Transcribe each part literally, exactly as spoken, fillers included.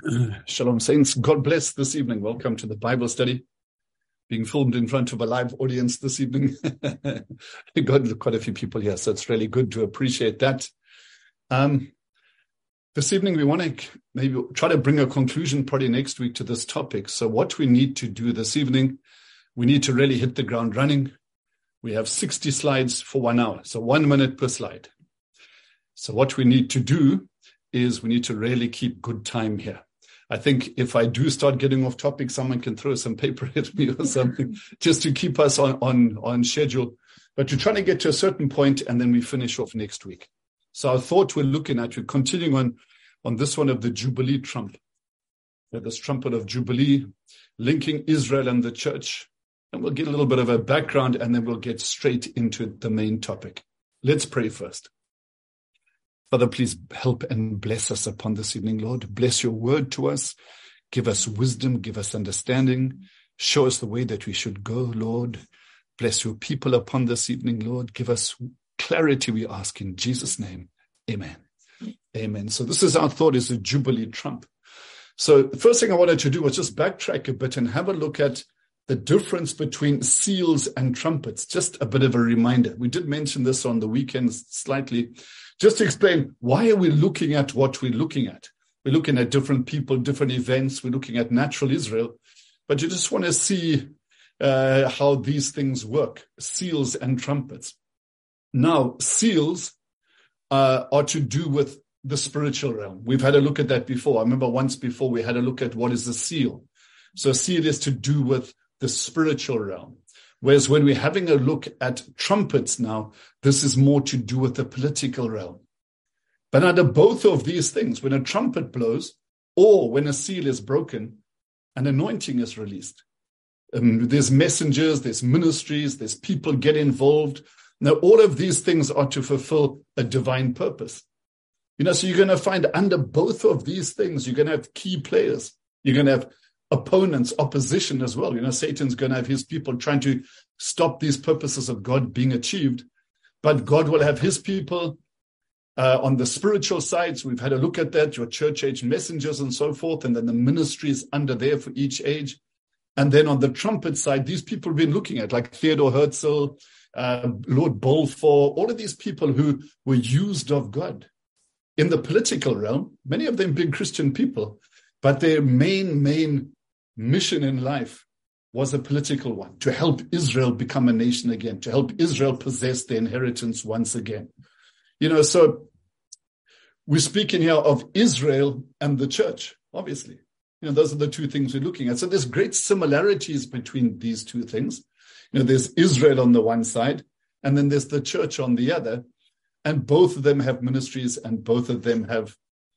Shalom, saints. God bless this evening. Welcome to the Bible study, being filmed in front of a live audience this evening. Got quite a few people here, so it's really good to appreciate that. Um, this evening, we want to maybe try to bring a conclusion probably next week to this topic. So what we need to do this evening, we need to really hit the ground running. We have sixty slides for one hour, so one minute per slide. So what we need to do is we need to really keep good time here. I think if I do start getting off topic, someone can throw some paper at me or something just to keep us on, on, on schedule. But we're trying to get to a certain point and then we finish off next week. So our thought we're looking at, we're continuing on, on this one of the Jubilee trump. This trumpet of Jubilee, linking Israel and the church. And we'll get a little bit of a background and then we'll get straight into the main topic. Let's pray first. Father, please help and bless us upon this evening, Lord. Bless your word to us. Give us wisdom. Give us understanding. Show us the way that we should go, Lord. Bless your people upon this evening, Lord. Give us clarity, we ask in Jesus' name. Amen. Amen. So this is our thought, is a Jubilee trump. So the first thing I wanted to do was just backtrack a bit and have a look at the difference between seals and trumpets. Just a bit of a reminder. We did mention this on the weekends slightly. Just to explain, why are we looking at what we're looking at? We're looking at different people, different events. We're looking at natural Israel. But you just want to see uh, how these things work, seals and trumpets. Now, seals uh, are to do with the spiritual realm. We've had a look at that before. I remember once before we had a look at what is a seal. So a seal is to do with the spiritual realm. Whereas when we're having a look at trumpets now, this is more to do with the political realm. But under both of these things, when a trumpet blows or when a seal is broken, an anointing is released. Um, there's messengers, there's ministries, there's people get involved. Now, all of these things are to fulfill a divine purpose. You know, so you're going to find under both of these things, you're going to have key players. You're going to have opponents, opposition as well. You know, Satan's going to have his people trying to stop these purposes of God being achieved. But God will have his people uh, on the spiritual side. So we've had a look at that, your church age messengers and so forth, and then the ministries under there for each age. And then on the trumpet side, these people we've been looking at, like Theodore Herzl, uh, Lord Balfour, all of these people who were used of God. In the political realm, many of them being Christian people, but their main, main mission in life was a political one, to help Israel become a nation again, to help Israel possess their inheritance once again. You know, so we're speaking here of Israel and the church, obviously. You know, those are the two things we're looking at. So there's great similarities between these two things. You know, there's Israel on the one side, and then there's the church on the other. And both of them have ministries, and both of them have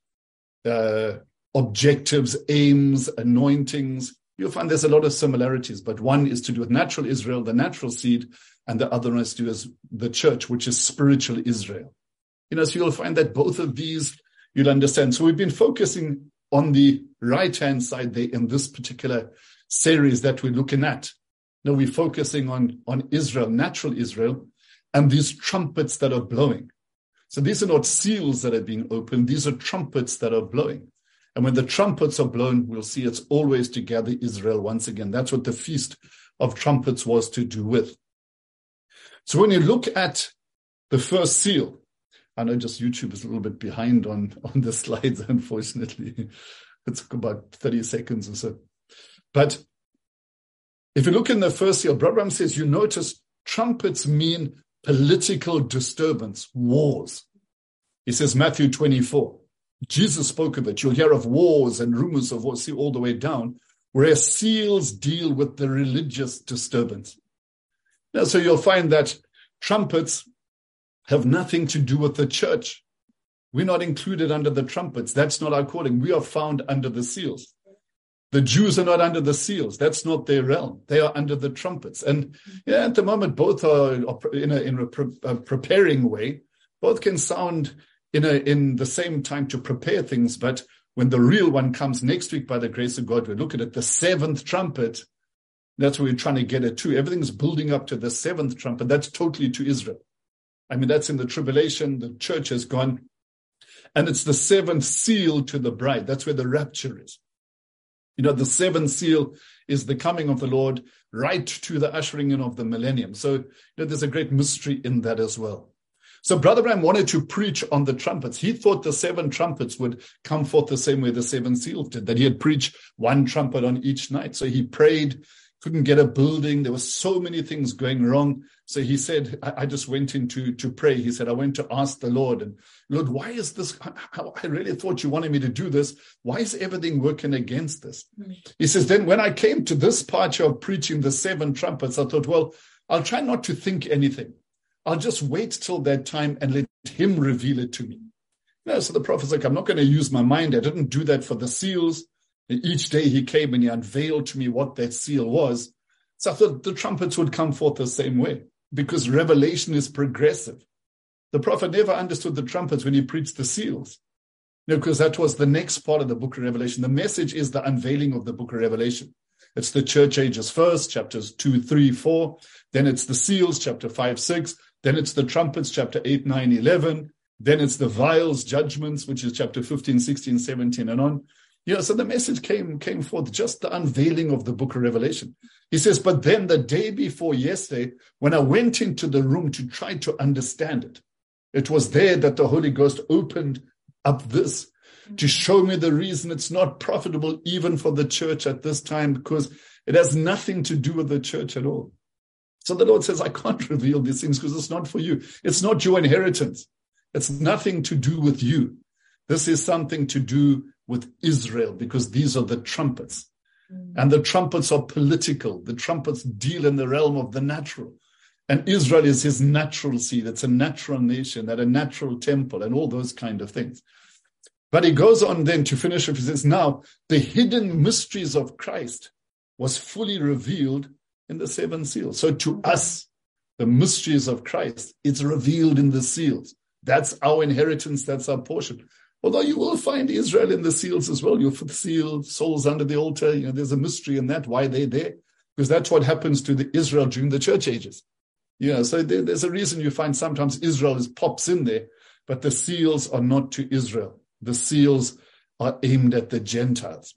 uh, objectives, aims, anointings. You'll find there's a lot of similarities, but one is to do with natural Israel, the natural seed, and the other one is to do with the church, which is spiritual Israel. You know, so you'll find that both of these, you'll understand. So we've been focusing on the right-hand side there in this particular series that we're looking at. Now we're focusing on, on Israel, natural Israel, and these trumpets that are blowing. So these are not seals that are being opened. These are trumpets that are blowing. And when the trumpets are blown, we'll see it's always to gather Israel once again. That's what the Feast of Trumpets was to do with. So when you look at the first seal, I know just YouTube is a little bit behind on, on the slides, unfortunately. It's about thirty seconds or so. But if you look in the first seal, Brother says, you notice trumpets mean political disturbance, wars. He says, Matthew twenty-four. Jesus spoke of it. You'll hear of wars and rumors of wars, see all the way down, whereas seals deal with the religious disturbance. Now, so you'll find that trumpets have nothing to do with the church. We're not included under the trumpets. That's not our calling. We are found under the seals. The Jews are not under the seals. That's not their realm. They are under the trumpets. And yeah, at the moment, both are in a, in a, pre- a preparing way. Both can sound in a, in the same time to prepare things. But when the real one comes next week, by the grace of God, we look at it, the seventh trumpet. That's where we're trying to get it to. Everything's building up to the seventh trumpet. That's totally to Israel. I mean, that's in the tribulation. The church has gone. And it's the seventh seal to the bride. That's where the rapture is. You know, the seventh seal is the coming of the Lord right to the ushering in of the millennium. So, you know, there's a great mystery in that as well. So Brother Branham wanted to preach on the trumpets. He thought the seven trumpets would come forth the same way the seven seals did, that he had preached one trumpet on each night. So he prayed, couldn't get a building. There were so many things going wrong. So he said, I, I just went in to, to pray. He said, I went to ask the Lord, and Lord, why is this? I really thought you wanted me to do this. Why is everything working against this? Mm-hmm. He says, then when I came to this part of preaching the seven trumpets, I thought, well, I'll try not to think anything. I'll just wait till that time and let him reveal it to me. You know, so the prophet's like, I'm not going to use my mind. I didn't do that for the seals. And each day he came and he unveiled to me what that seal was. So I thought the trumpets would come forth the same way, because revelation is progressive. The prophet never understood the trumpets when he preached the seals, you know, because that was the next part of the book of Revelation. The message is the unveiling of the book of Revelation. It's the church ages first, chapters two, three, four. Then it's the seals, chapter five, six. Then it's the trumpets, chapter eight, nine, eleven. Then it's the vials, judgments, which is chapter fifteen, sixteen, seventeen, and on. You know, so the message came, came forth, just the unveiling of the book of Revelation. He says, but then the day before yesterday, when I went into the room to try to understand it, it was there that the Holy Ghost opened up this to show me the reason it's not profitable even for the church at this time, because it has nothing to do with the church at all. So the Lord says, I can't reveal these things because it's not for you. It's not your inheritance. It's nothing to do with you. This is something to do with Israel, because these are the trumpets. Mm. And the trumpets are political. The trumpets deal in the realm of the natural. And Israel is his natural seed. It's a natural nation, at a natural temple, and all those kind of things. But he goes on then to finish up. He says, now the hidden mysteries of Christ was fully revealed in the seven seals. So to us, the mysteries of Christ, it's revealed in the seals. That's our inheritance. That's our portion. Although you will find Israel in the seals as well. Your fifth seal, souls under the altar. You know, there's a mystery in that, why they're there. Because that's what happens to the Israel during the church ages. You know, so there, there's a reason you find sometimes Israel is pops in there, but the seals are not to Israel. The seals are aimed at the Gentiles.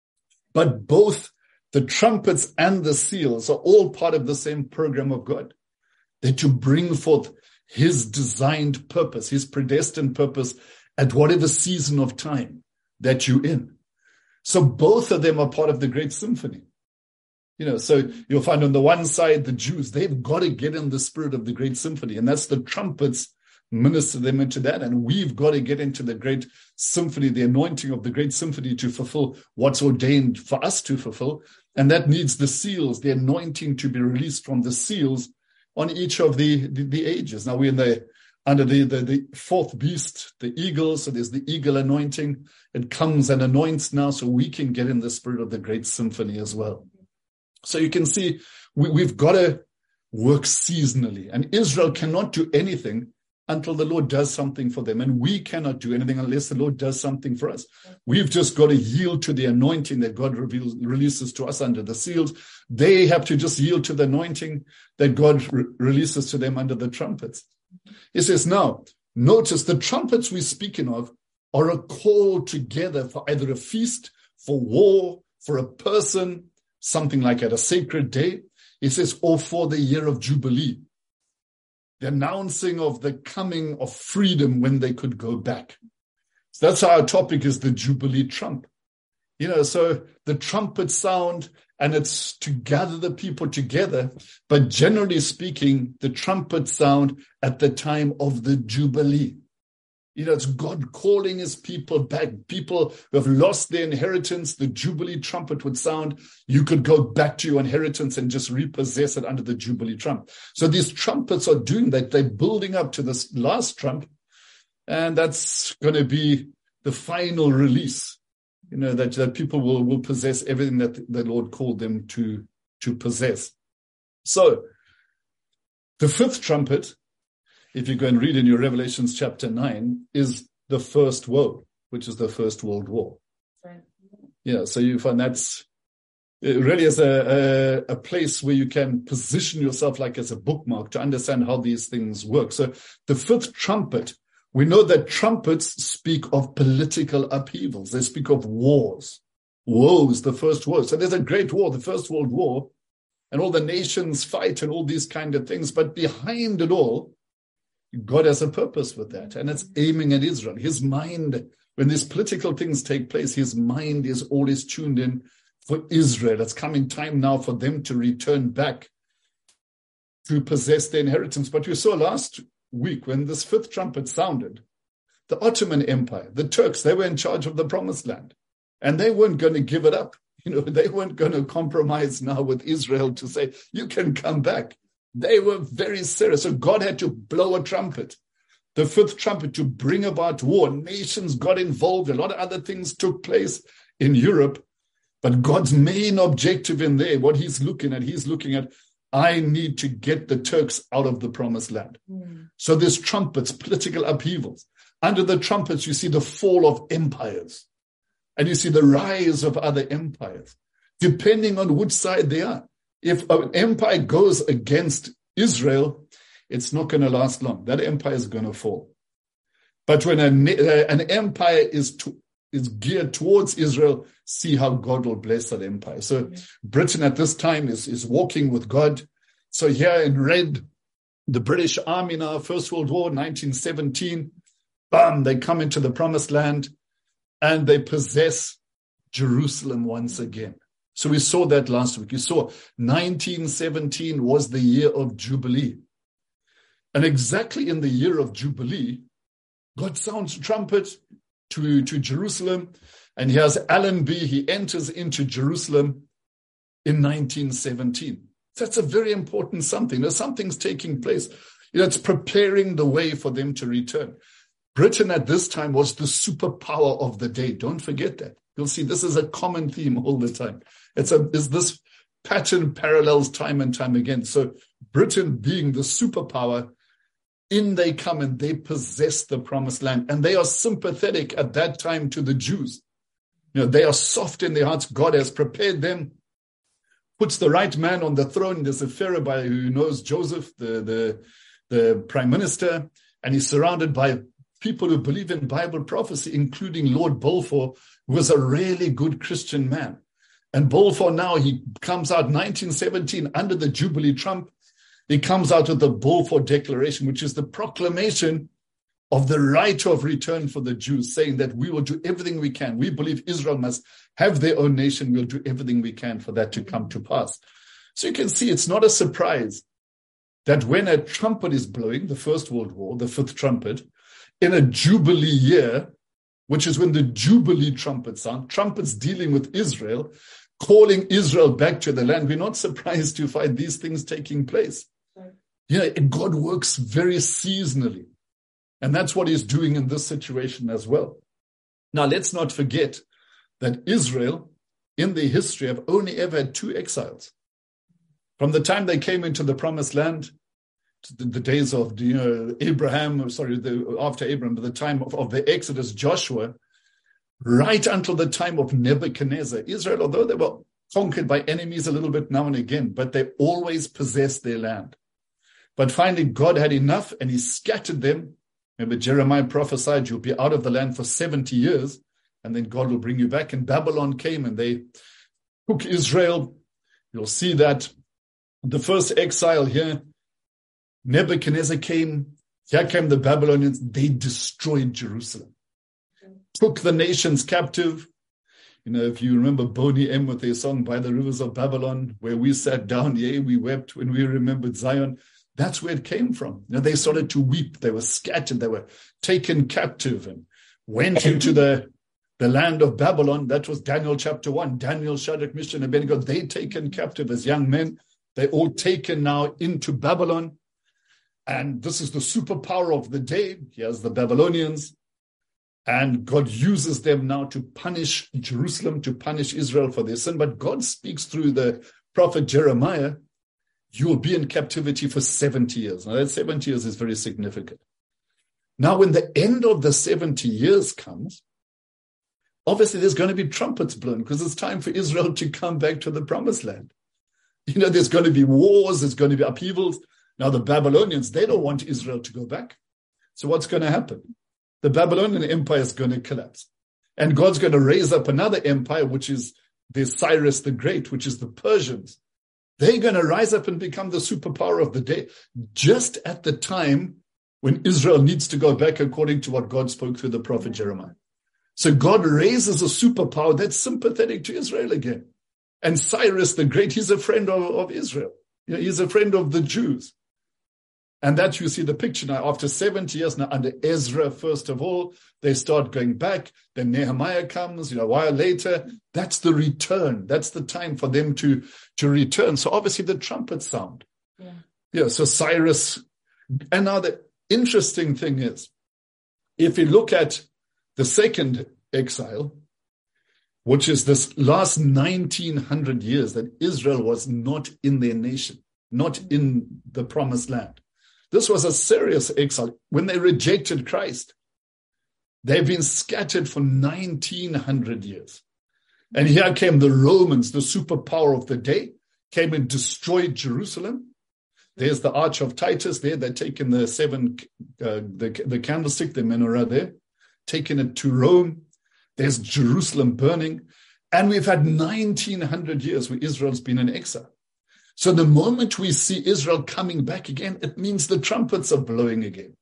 But both the trumpets and the seals are all part of the same program of God. They're to bring forth his designed purpose, his predestined purpose at whatever season of time that you're in. So both of them are part of the great symphony. You know, so you'll find on the one side, the Jews, they've got to get in the spirit of the great symphony. And that's the trumpets minister them into that. And we've got to get into the great symphony, the anointing of the great symphony to fulfill what's ordained for us to fulfill. And that needs the seals, the anointing to be released from the seals on each of the, the, the ages. Now we're in the under the, the, the fourth beast, the eagle. So there's the eagle anointing. It comes and anoints now so we can get in the spirit of the great symphony as well. So you can see we, we've got to work seasonally. And Israel cannot do anything until the Lord does something for them. And we cannot do anything unless the Lord does something for us. We've just got to yield to the anointing that God reveals, releases to us under the seals. They have to just yield to the anointing that God re- releases to them under the trumpets. He says, now, notice the trumpets we're speaking of are a call together for either a feast, for war, for a person, something like at a sacred day. He says, or for the year of Jubilee, the announcing of the coming of freedom when they could go back. So that's our topic, is the Jubilee trump. You know, so the trumpet sound, and it's to gather the people together. But generally speaking, the trumpet sound at the time of the Jubilee. You know, it's God calling his people back. People who have lost their inheritance, the Jubilee trumpet would sound. You could go back to your inheritance and just repossess it under the Jubilee trump. So these trumpets are doing that. They're building up to this last trump. And that's going to be the final release. You know, that, that people will, will possess everything that the Lord called them to, to possess. So the fifth trumpet, if you go and read in your Revelations chapter nine, is the first woe, which is the First World War. Right. Yeah, so you find that's it really is a, a, a place where you can position yourself like as a bookmark to understand how these things work. So the fifth trumpet We know that trumpets speak of political upheavals. They speak of wars. Woes, the first war. So there's a great war, the First World War, and all the nations fight and all these kind of things. But behind it all, God has a purpose with that, and it's aiming at Israel. His mind, when these political things take place, his mind is always tuned in for Israel. It's coming time now for them to return back to possess their inheritance. But we saw last week when this fifth trumpet sounded, the Ottoman Empire, the Turks, they were in charge of the Promised Land, and they weren't going to give it up. You know, they weren't going to compromise now with Israel to say, you can come back. They were very serious. So God had to blow a trumpet, the fifth trumpet, to bring about war. Nations got involved. A lot of other things took place in Europe. But God's main objective in there, what he's looking at, he's looking at, I need to get the Turks out of the Promised Land. Mm. So there's trumpets, political upheavals. Under the trumpets, you see the fall of empires. And you see the rise of other empires, depending on which side they are. If an empire goes against Israel, it's not going to last long. That empire is going to fall. But when an, an empire is to, is geared towards Israel, see how God will bless that empire. So yeah. Britain at this time is, is walking with God. So here in red, the British Army now, First World War, nineteen seventeen, bam, they come into the Promised Land and they possess Jerusalem once again. So we saw that last week. You saw nineteen seventeen was the year of Jubilee. And exactly in the year of Jubilee, God sounds a trumpet to, to Jerusalem. And here's Allenby. He enters into Jerusalem in nineteen seventeen. That's a very important something. There's something's taking place. You know, it's preparing the way for them to return. Britain at this time was the superpower of the day. Don't forget that. You'll see this is a common theme all the time. It's a is this pattern parallels time and time again. So Britain being the superpower, in they come and they possess the Promised Land. And they are sympathetic at that time to the Jews. You know, they are soft in their hearts. God has prepared them, puts the right man on the throne. There's a Pharaoh by, who knows Joseph, the, the, the prime minister, and he's surrounded by people who believe in Bible prophecy, including Lord Balfour, who was a really good Christian man. And Balfour now, he comes out nineteen seventeen under the Jubilee trump. He comes out with the Balfour Declaration, which is the proclamation of the right of return for the Jews, saying that we will do everything we can. We believe Israel must have their own nation. We'll do everything we can for that to come to pass. So you can see it's not a surprise that when a trumpet is blowing, the First World War, the fifth trumpet, in a Jubilee year, which is when the Jubilee trumpets sound, trumpets dealing with Israel, calling Israel back to the land, we're not surprised to find these things taking place. Right. You know, God works very seasonally. And that's what he's doing in this situation as well. Now, let's not forget that Israel, in their history, have only ever had two exiles. From the time they came into the Promised Land, the, the days of you know Abraham, sorry, the, after Abraham, the time of, of the Exodus, Joshua, right until the time of Nebuchadnezzar. Israel, although they were conquered by enemies a little bit now and again, but they always possessed their land. But finally, God had enough and he scattered them. Remember, Jeremiah prophesied, you'll be out of the land for seventy years, and then God will bring you back. And Babylon came and they took Israel. You'll see that the first exile here, Nebuchadnezzar came, here came the Babylonians, they destroyed Jerusalem, took the nations captive. You know, if you remember Boney M with their song, By the Rivers of Babylon, where we sat down, yea, we wept when we remembered Zion. That's where it came from. You know, they started to weep. They were scattered. They were taken captive and went into the, the land of Babylon. That was Daniel chapter one. Daniel, Shadrach, Meshach, and Abednego, they taken captive as young men. They all taken now into Babylon. And this is the superpower of the day. Here's the Babylonians. And God uses them now to punish Jerusalem, to punish Israel for their sin. But God speaks through the prophet Jeremiah, you will be in captivity for seventy years. Now that seventy years is very significant. Now when the end of the seventy years comes, obviously there's going to be trumpets blown because it's time for Israel to come back to the Promised Land. You know, there's going to be wars, there's going to be upheavals. Now the Babylonians, they don't want Israel to go back. So what's going to happen? The Babylonian Empire is going to collapse. And God's going to raise up another empire, which is the Cyrus the Great, which is the Persians. They're going to rise up and become the superpower of the day, just at the time when Israel needs to go back according to what God spoke through the prophet Jeremiah. So God raises a superpower that's sympathetic to Israel again. And Cyrus the Great, he's a friend of, of Israel. You know, he's a friend of the Jews. And that you see the picture now. After seventy years now, under Ezra, first of all, they start going back. Then Nehemiah comes, you know, a while later. That's the return. That's the time for them to, to return. So obviously the trumpet sound. Yeah. Yeah. So Cyrus. And now the interesting thing is, if you look at the second exile, which is this last nineteen hundred years that Israel was not in their nation, not in the promised land. This was a serious exile. When they rejected Christ, they've been scattered for nineteen hundred years. And here came the Romans, the superpower of the day, came and destroyed Jerusalem. There's the Arch of Titus there. They're taking the seven, uh, the, the candlestick, the menorah there, taking it to Rome. There's Jerusalem burning. And we've had nineteen hundred years where Israel's been in exile. So the moment we see Israel coming back again, it means the trumpets are blowing again.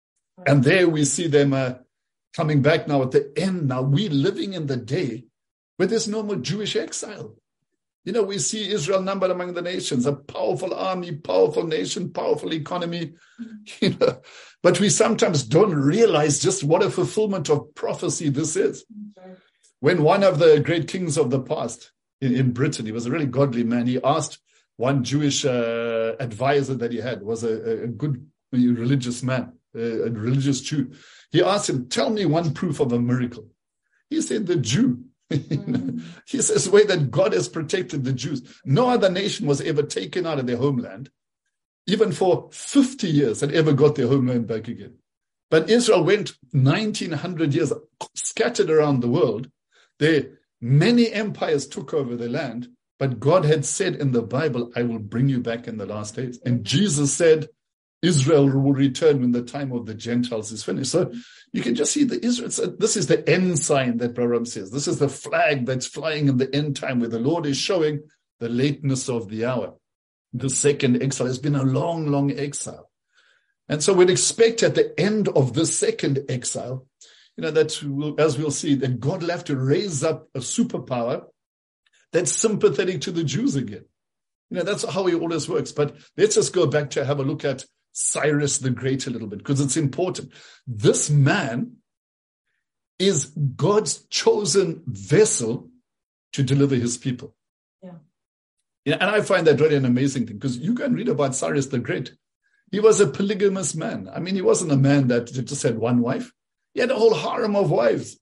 And there we see them uh, coming back now at the end. Now we're living in the day where there's no more Jewish exile. You know, we see Israel numbered among the nations, a powerful army, powerful nation, powerful economy, you know, but we sometimes don't realize just what a fulfillment of prophecy this is. When one of the great kings of the past in, in Britain, he was a really godly man, he asked one Jewish uh, advisor that he had, was a, a good religious man, a, a religious Jew. He asked him, tell me one proof of a miracle. He said, the Jew. Mm. He says, the way that God has protected the Jews. No other nation was ever taken out of their homeland, even for fifty years, and ever got their homeland back again. But Israel went nineteen hundred years scattered around the world. There, many empires took over the land, but God had said in the Bible, I will bring you back in the last days. And Jesus said, Israel will return when the time of the Gentiles is finished. So you can just see the Israel. This is the end sign that Balaam says. This is the flag that's flying in the end time where the Lord is showing the lateness of the hour. The second exile has been a long, long exile. And so we'd expect at the end of the second exile, you know, that we'll, as we'll see, that God will have to raise up a superpower that's sympathetic to the Jews again. You know, that's how he always works. But let's just go back to have a look at Cyrus the Great a little bit, because it's important. This man is God's chosen vessel to deliver his people. Yeah. Yeah, and I find that really an amazing thing, because you can read about Cyrus the Great. He was a polygamous man. I mean, he wasn't a man that just had one wife. He had a whole harem of wives.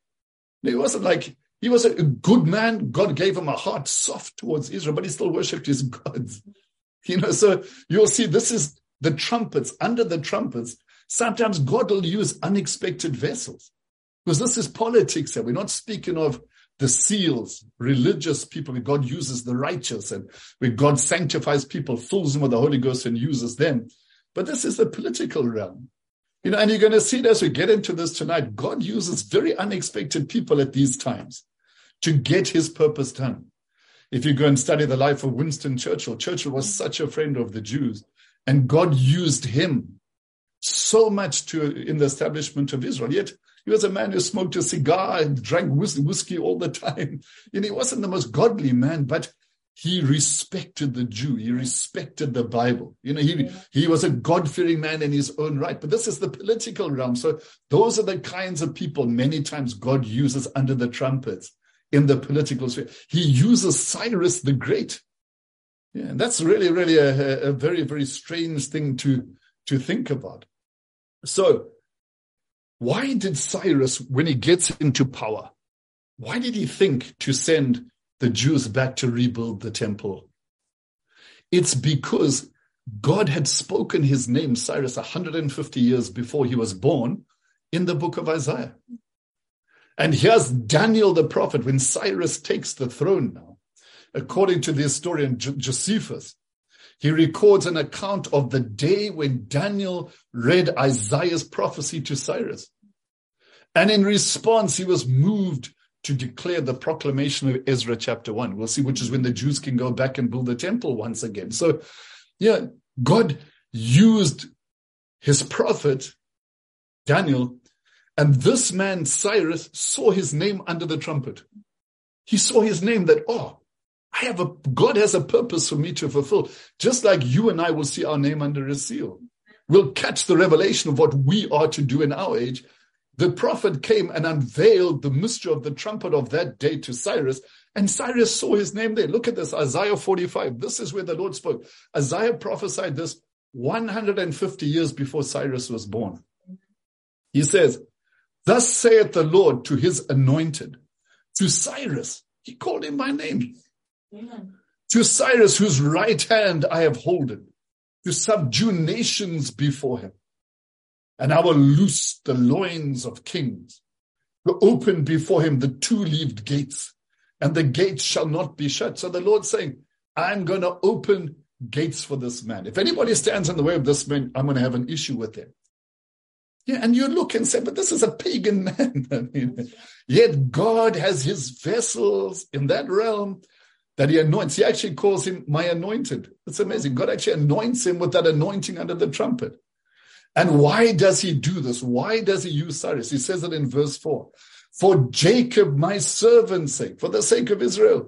He wasn't like, he was a good man. God gave him a heart soft towards Israel, but he still worshipped his gods. You know, so you'll see this is the trumpets. Under the trumpets, sometimes God will use unexpected vessels, because this is politics. We're not speaking of the seals, religious people, where God uses the righteous and where God sanctifies people, fills them with the Holy Ghost and uses them. But this is the political realm. You know, and you're going to see it as we get into this tonight. God uses very unexpected people at these times to get his purpose done. If you go and study the life of Winston Churchill, Churchill was such a friend of the Jews, and God used him so much to in the establishment of Israel. Yet he was a man who smoked a cigar and drank whiskey all the time. You know, he wasn't the most godly man, but he respected the Jew. He respected the Bible. You know, he, yeah. he was a God-fearing man in his own right. But this is the political realm. So those are the kinds of people many times God uses under the trumpets in the political sphere. He uses Cyrus the Great. Yeah, and that's really, really a, a very, very strange thing to, to think about. So why did Cyrus, when he gets into power, why did he think to send the Jews back to rebuild the temple? It's because God had spoken his name, Cyrus, one hundred fifty years before he was born, in the book of Isaiah. And here's Daniel the prophet, when Cyrus takes the throne now. According to the historian Josephus, he records an account of the day when Daniel read Isaiah's prophecy to Cyrus. And in response, he was moved to declare the proclamation of Ezra chapter one. We'll see, which is when the Jews can go back and build the temple once again. So, yeah, God used his prophet, Daniel, and this man, Cyrus, saw his name under the trumpet. He saw his name that, oh, I have a, God has a purpose for me to fulfill. Just like you and I will see our name under a seal. We'll catch the revelation of what we are to do in our age. The prophet came and unveiled the mystery of the trumpet of that day to Cyrus, and Cyrus saw his name there. Look at this, Isaiah forty-five. This is where the Lord spoke. Isaiah prophesied this one hundred fifty years before Cyrus was born. He says, thus saith the Lord to his anointed, to Cyrus, he called him by name, Amen. To Cyrus, whose right hand I have holden, to subdue nations before him. And I will loose the loins of kings, to open before him the two-leaved gates, and the gates shall not be shut. So the Lord's saying, I'm going to open gates for this man. If anybody stands in the way of this man, I'm going to have an issue with him. Yeah, and you look and say, but this is a pagan man. I mean, yet God has his vessels in that realm that he anoints. He actually calls him my anointed. It's amazing. God actually anoints him with that anointing under the trumpet. And why does he do this? Why does he use Cyrus? He says it in verse four. For Jacob, my servant's sake, for the sake of Israel.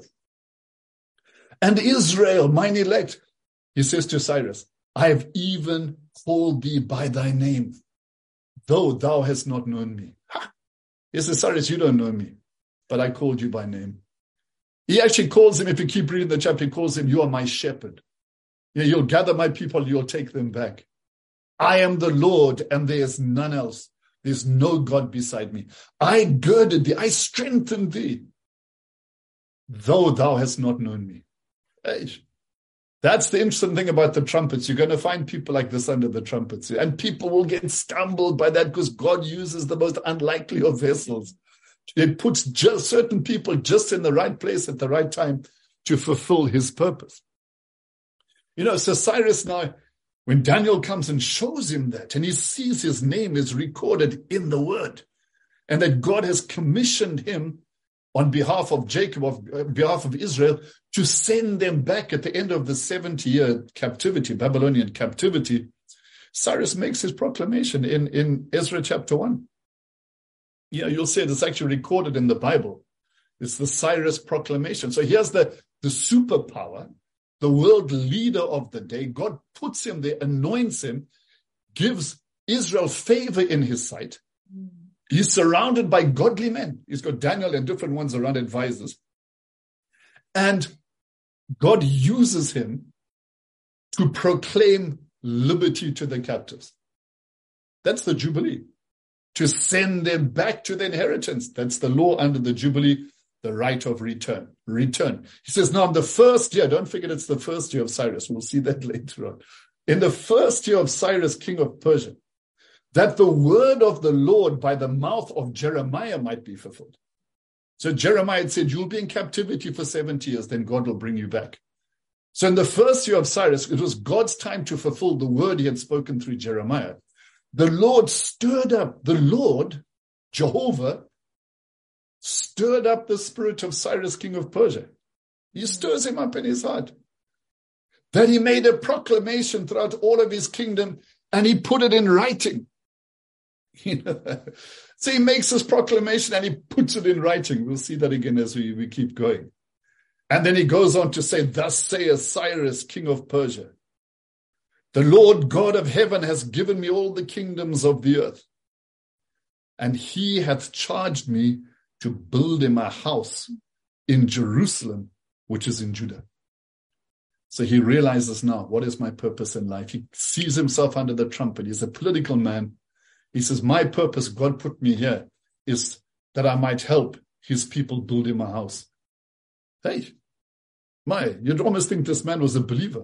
And Israel, mine elect. He says to Cyrus, I have even called thee by thy name, though thou hast not known me. Ha! He says, Cyrus, you don't know me, but I called you by name. He actually calls him, if you keep reading the chapter, he calls him, you are my shepherd. Yeah, you'll gather my people, you'll take them back. I am the Lord, and there is none else. There's no God beside me. I girded thee, I strengthened thee, though thou hast not known me. Hey, that's the interesting thing about the trumpets. You're going to find people like this under the trumpets. And people will get stumbled by that because God uses the most unlikely of vessels. It puts just certain people just in the right place at the right time to fulfill his purpose. You know, so Cyrus now, when Daniel comes and shows him that, and he sees his name is recorded in the word, and that God has commissioned him on behalf of Jacob, on uh, behalf of Israel, to send them back at the end of the seventy-year captivity, Babylonian captivity, Cyrus makes his proclamation in, in Ezra chapter one. Yeah, you'll see it's actually recorded in the Bible. It's the Cyrus proclamation. So here's the, the superpower, the world leader of the day. God puts him there, anoints him, gives Israel favor in his sight. He's surrounded by godly men. He's got Daniel and different ones around advisors. And God uses him to proclaim liberty to the captives. That's the Jubilee. To send them back to their inheritance. That's the law under the Jubilee, the right of return. Return. He says, now in the first year, don't forget it's the first year of Cyrus. We'll see that later on. In the first year of Cyrus, king of Persia, that the word of the Lord by the mouth of Jeremiah might be fulfilled. So Jeremiah had said, you'll be in captivity for seventy years, then God will bring you back. So in the first year of Cyrus, it was God's time to fulfill the word he had spoken through Jeremiah. The Lord stirred up, the Lord, Jehovah, stirred up the spirit of Cyrus, king of Persia. He stirs him up in his heart. That he made a proclamation throughout all of his kingdom, and he put it in writing. You know, so he makes this proclamation and he puts it in writing. We'll see that again as we, we keep going. And then he goes on to say, thus saith Cyrus, king of Persia, the Lord God of heaven has given me all the kingdoms of the earth, and he hath charged me to build him a house in Jerusalem, which is in Judah. So he realizes now, what is my purpose in life? He sees himself under the trumpet. He's a political man. He says, my purpose, God put me here, is that I might help his people build him a house. Hey, my, you'd almost think this man was a believer.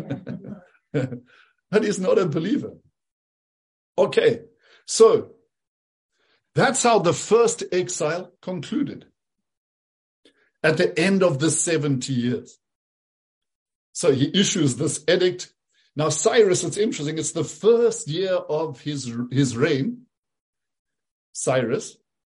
But he's not a believer. Okay, so that's how the first exile concluded. At the end of the seventy years. So he issues this edict. Now Cyrus, it's interesting, it's the first year of his, his reign, Cyrus,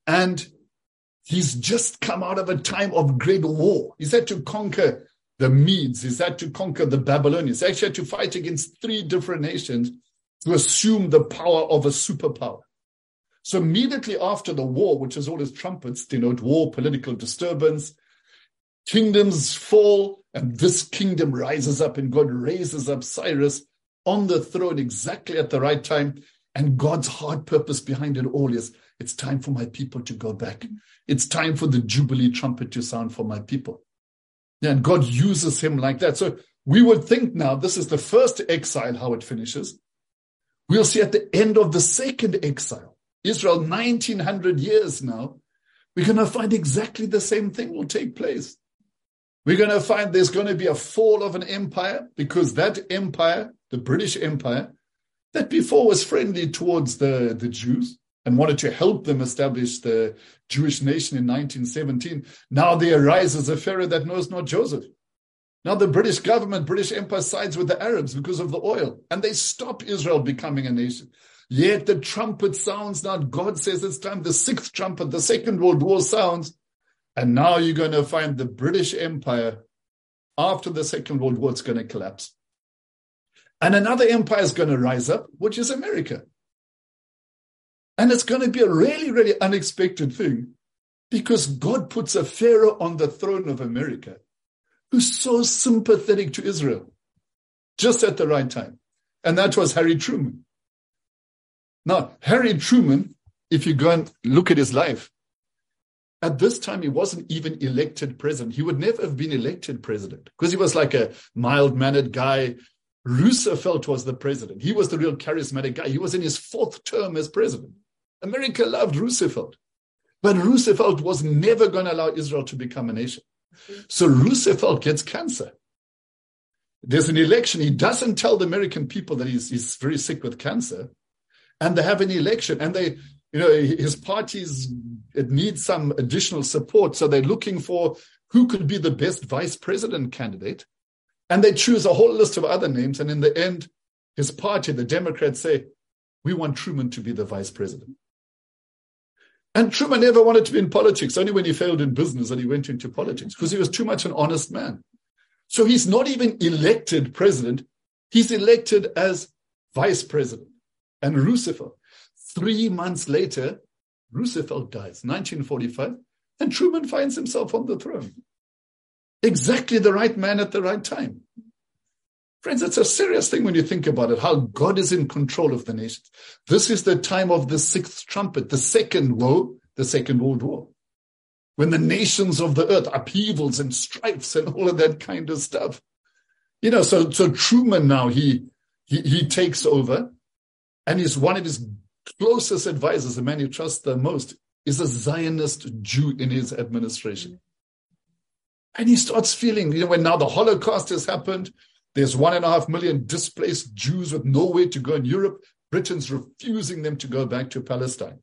And he's just come out of a time of great war. He's had to conquer the Medes. He's had to conquer the Babylonians. He actually had to fight against three different nations to assume the power of a superpower. So immediately after the war, which is all his trumpets denote war, political disturbance, kingdoms fall, and this kingdom rises up, and God raises up Cyrus on the throne exactly at the right time. And God's hard purpose behind it all is, it's time for my people to go back. It's time for the Jubilee trumpet to sound for my people. Yeah, and God uses him like that. So we would think now this is the first exile, how it finishes. We'll see at the end of the second exile, Israel, nineteen hundred years now, we're going to find exactly the same thing will take place. We're going to find there's going to be a fall of an empire, because that empire, the British Empire, that before was friendly towards the, the Jews and wanted to help them establish the Jewish nation in nineteen seventeen, now there arises a Pharaoh that knows not Joseph. Now the British government, British Empire sides with the Arabs because of the oil, and they stop Israel becoming a nation. Yet the trumpet sounds now. God says it's time. The sixth trumpet, the Second World War sounds. And now you're going to find the British Empire, after the Second World War, it's going to collapse. And another empire is going to rise up, which is America. And it's going to be a really, really unexpected thing, because God puts a Pharaoh on the throne of America who's so sympathetic to Israel, just at the right time. And that was Harry Truman. Now, Harry Truman, if you go and look at his life, at this time, he wasn't even elected president. He would never have been elected president because he was like a mild-mannered guy. Roosevelt was the president. He was the real charismatic guy. He was in his fourth term as president. America loved Roosevelt. But Roosevelt was never going to allow Israel to become a nation. So Roosevelt gets cancer. There's an election. He doesn't tell the American people that he's, he's very sick with cancer. And they have an election, and they, you know, his parties, it needs some additional support. So they're looking for who could be the best vice president candidate. And they choose a whole list of other names. And in the end, his party, the Democrats, say, we want Truman to be the vice president. And Truman never wanted to be in politics. Only when he failed in business that he went into politics, because he was too much an honest man. So he's not even elected president. He's elected as vice president. And Roosevelt, three months later, Roosevelt dies, nineteen forty-five, and Truman finds himself on the throne. Exactly the right man at the right time. Friends, it's a serious thing when you think about it, how God is in control of the nations. This is the time of the sixth trumpet, the second woe, the Second World War, when the nations of the earth, upheavals and strifes and all of that kind of stuff. You know, so, so Truman now, he, he, he takes over. And he's one of his closest advisors, the man he trusts the most, is a Zionist Jew in his administration. And he starts feeling, you know, when now the Holocaust has happened, there's one and a half million displaced Jews with nowhere to go in Europe. Britain's refusing them to go back to Palestine.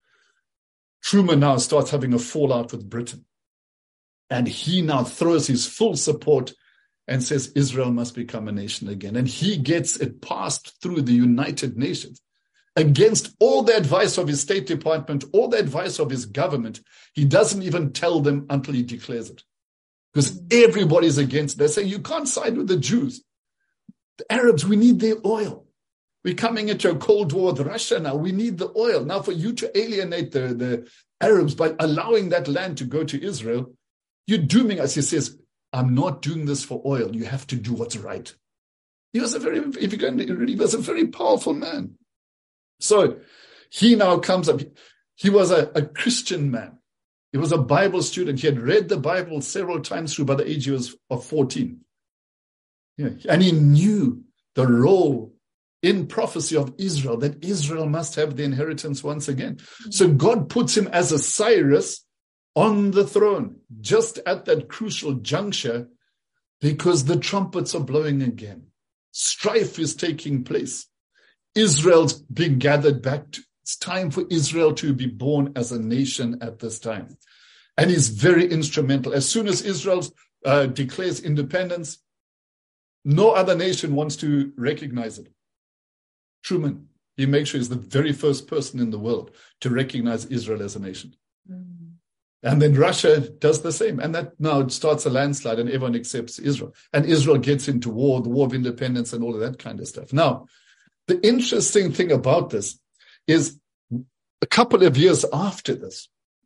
Truman now starts having a fallout with Britain. And he now throws his full support and says Israel must become a nation again. And he gets it passed through the United Nations against all the advice of his State Department, all the advice of his government. He doesn't even tell them until he declares it, because everybody's against it. They're saying, you can't side with the Jews. The Arabs, we need their oil. We're coming into a Cold War with Russia now. We need the oil. Now, for you to alienate the, the Arabs by allowing that land to go to Israel, you're dooming us. He says, I'm not doing this for oil. You have to do what's right. He was a very, if you're going to read, he was a very powerful man. So he now comes up. He was a, a Christian man. He was a Bible student. He had read the Bible several times through by the age he was of fourteen. Yeah. And he knew the role in prophecy of Israel, that Israel must have the inheritance once again. So God puts him as a Cyrus on the throne, just at that crucial juncture, because the trumpets are blowing again. Strife is taking place. Israel's being gathered back. To, it's time for Israel to be born as a nation at this time. And he's very instrumental. As soon as Israel uh, declares independence, no other nation wants to recognize it. Truman, he makes sure he's the very first person in the world to recognize Israel as a nation. Mm. And then Russia does the same. And that now starts a landslide and everyone accepts Israel. And Israel gets into war, the War of Independence and all of that kind of stuff. Now, the interesting thing about this is a couple of years after this,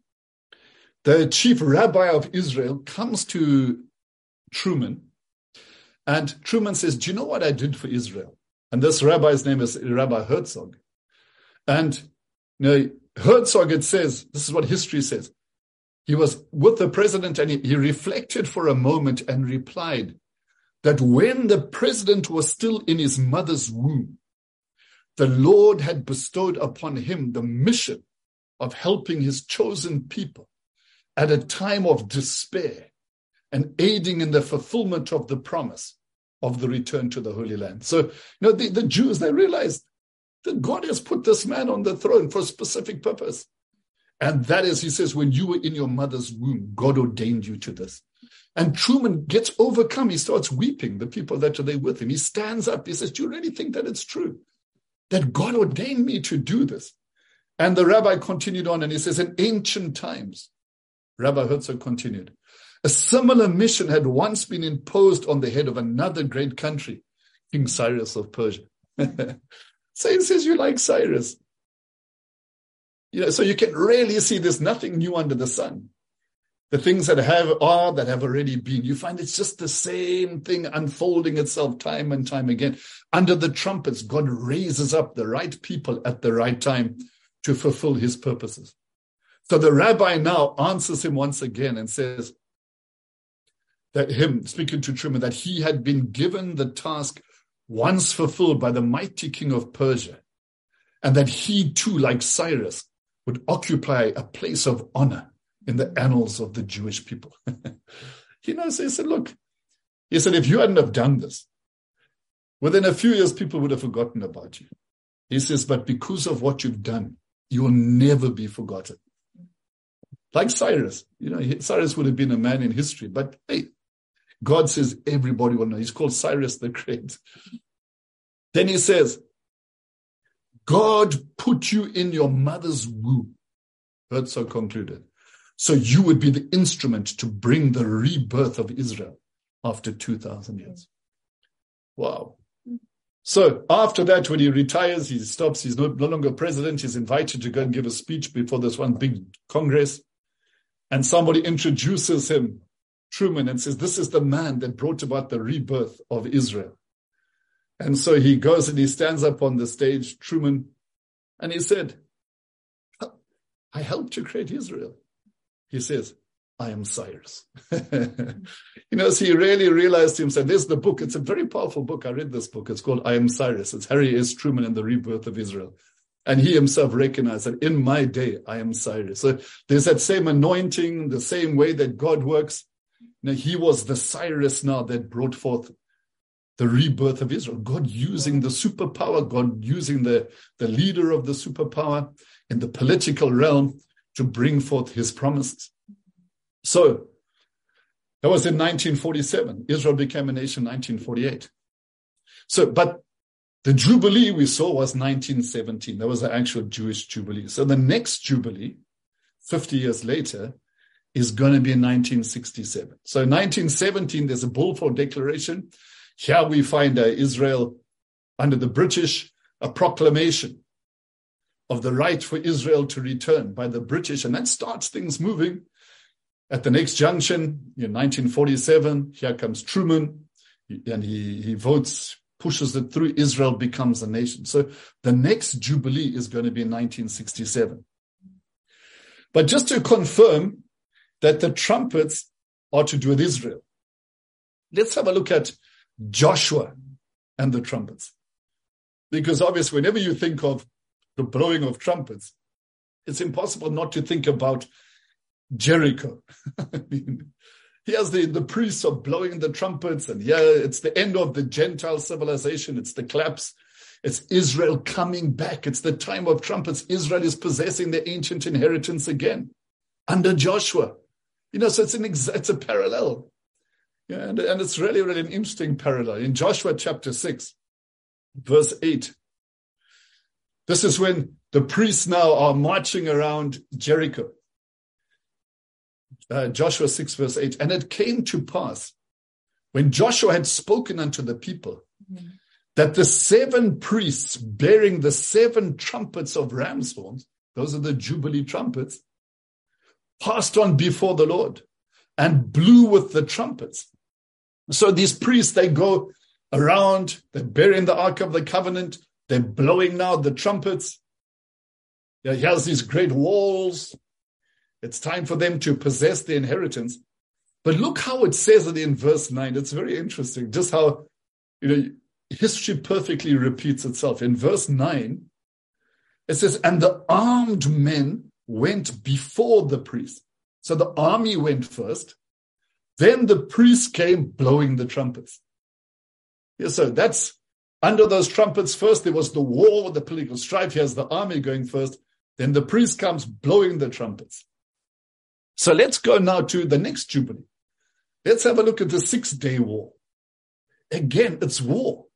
the chief rabbi of Israel comes to Truman, and Truman says, do you know what I did for Israel? And this rabbi's name is Rabbi Herzog. And you know, Herzog, it says, this is what history says, he was with the president and he, he reflected for a moment and replied that when the president was still in his mother's womb, the Lord had bestowed upon him the mission of helping his chosen people at a time of despair and aiding in the fulfillment of the promise of the return to the Holy Land. So, you know, the, the Jews, they realized that God has put this man on the throne for a specific purpose. And that is, he says, when you were in your mother's womb, God ordained you to this. And Truman gets overcome. He starts weeping, the people that are there with him. He stands up. He says, do you really think that it's true? That God ordained me to do this? And the rabbi continued on and he says, in ancient times, Rabbi Herzog continued, a similar mission had once been imposed on the head of another great country, King Cyrus of Persia. So he says, you like Cyrus. You know, so you can really see there's nothing new under the sun. The things that have are that have already been. You find it's just the same thing unfolding itself time and time again. Under the trumpets, God raises up the right people at the right time to fulfill his purposes. So the rabbi now answers him once again and says that him, speaking to Truman, that he had been given the task once fulfilled by the mighty king of Persia, and that he too, like Cyrus, would occupy a place of honor in the annals of the Jewish people. You know, so he said, look, he said, if you hadn't have done this, within a few years, people would have forgotten about you. He says, but because of what you've done, you will never be forgotten. Like Cyrus, you know, Cyrus would have been a man in history, but hey, God says everybody will know. He's called Cyrus the Great. Then he says, God put you in your mother's womb. Herzog concluded. So you would be the instrument to bring the rebirth of Israel after two thousand years. Wow. So after that, when he retires, he stops, he's no, no longer president, he's invited to go and give a speech before this one big congress. And somebody introduces him, Truman, and says, this is the man that brought about the rebirth of Israel. And so he goes and he stands up on the stage, Truman, and he said, I helped to create Israel. He says, I am Cyrus. You know, so he really realized himself. There's the book. It's a very powerful book. I read this book. It's called I Am Cyrus. It's Harry S. Truman and the Rebirth of Israel. And he himself recognized that in my day, I am Cyrus. So there's that same anointing, the same way that God works. Now, he was the Cyrus now that brought forth the rebirth of Israel. God using the superpower, God using the, the leader of the superpower in the political realm to bring forth his promises. So that was in nineteen forty-seven. Israel became a nation in nineteen forty-eight. So, but the Jubilee we saw was nineteen seventeen. That was the actual Jewish Jubilee. So the next Jubilee, fifty years later, is going to be in nineteen sixty-seven. So in nineteen seventeen, there's a Balfour Declaration. Here we find uh, Israel under the British, a proclamation of the right for Israel to return by the British. And that starts things moving. At the next junction, in nineteen forty-seven, here comes Truman, and he, he votes, pushes it through. Israel becomes a nation. So the next Jubilee is going to be in nineteen sixty-seven. But just to confirm that the trumpets are to do with Israel, let's have a look at Joshua and the trumpets. Because obviously, whenever you think of the blowing of trumpets, it's impossible not to think about Jericho. I mean, here's the, the priests are blowing the trumpets, and yeah, it's the end of the Gentile civilization. It's the collapse. It's Israel coming back. It's the time of trumpets. Israel is possessing the ancient inheritance again under Joshua. You know, so it's an ex- it's a parallel. Yeah, and, and it's really, really an interesting parallel. In Joshua chapter six, verse eight, this is when the priests now are marching around Jericho. uh, Joshua six, verse eight, and it came to pass, when Joshua had spoken unto the people, mm-hmm. that the seven priests bearing the seven trumpets of ram's horns, those are the Jubilee trumpets, passed on before the Lord and blew with the trumpets. So these priests, they go around, they're bearing the Ark of the Covenant, they're blowing now the trumpets. Yeah, he has these great walls. It's time for them to possess the inheritance. But look how it says it in verse nine. It's very interesting, just how, you know, history perfectly repeats itself. In verse nine, it says, and the armed men went before the priest. So the army went first. Then the priests came blowing the trumpets. Yeah, so that's under those trumpets. First, there was the war, the political strife. Here's the army going first. Then the priest comes blowing the trumpets. So let's go now to the next Jubilee. Let's have a look at the Six-Day War. Again, it's war.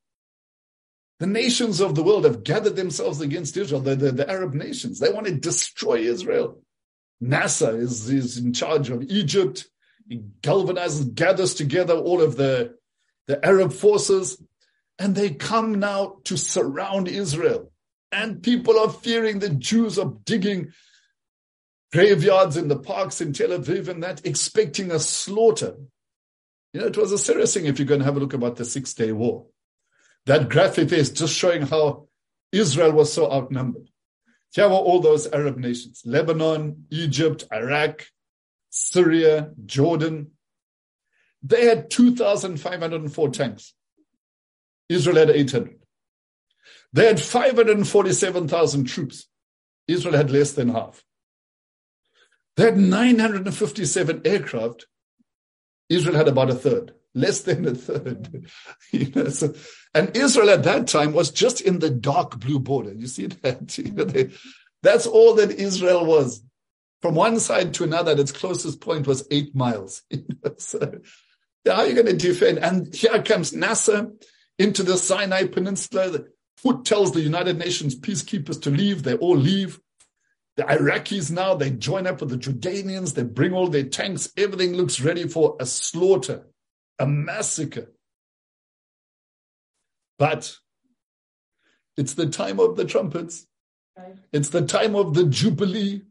The nations of the world have gathered themselves against Israel, the, the, the Arab nations. They want to destroy Israel. Nasser is, is in charge of Egypt. He galvanizes, gathers together all of the, the Arab forces, and they come now to surround Israel. And people are fearing. The Jews are digging graveyards in the parks in Tel Aviv and that, expecting a slaughter. You know, it was a serious thing if you're going to have a look about the Six-Day War. That graphic there is just showing how Israel was so outnumbered. Here were all those Arab nations: Lebanon, Egypt, Iraq, Syria, Jordan. They had two thousand five hundred four tanks. Israel had eight hundred. They had five hundred forty-seven thousand troops. Israel had less than half. They had nine hundred fifty-seven aircraft. Israel had about a third, less than a third. You know, so, and Israel at that time was just in the dark blue border. You see that? You know, they, that's all that Israel was. From one side to another, its closest point was eight miles. You know, so how are you going to defend? And here comes Nasser into the Sinai Peninsula. The foot tells the United Nations peacekeepers to leave. They all leave. The Iraqis now, they join up with the Jordanians. They bring all their tanks. Everything looks ready for a slaughter, a massacre. But it's the time of the trumpets. It's the time of the Jubilee.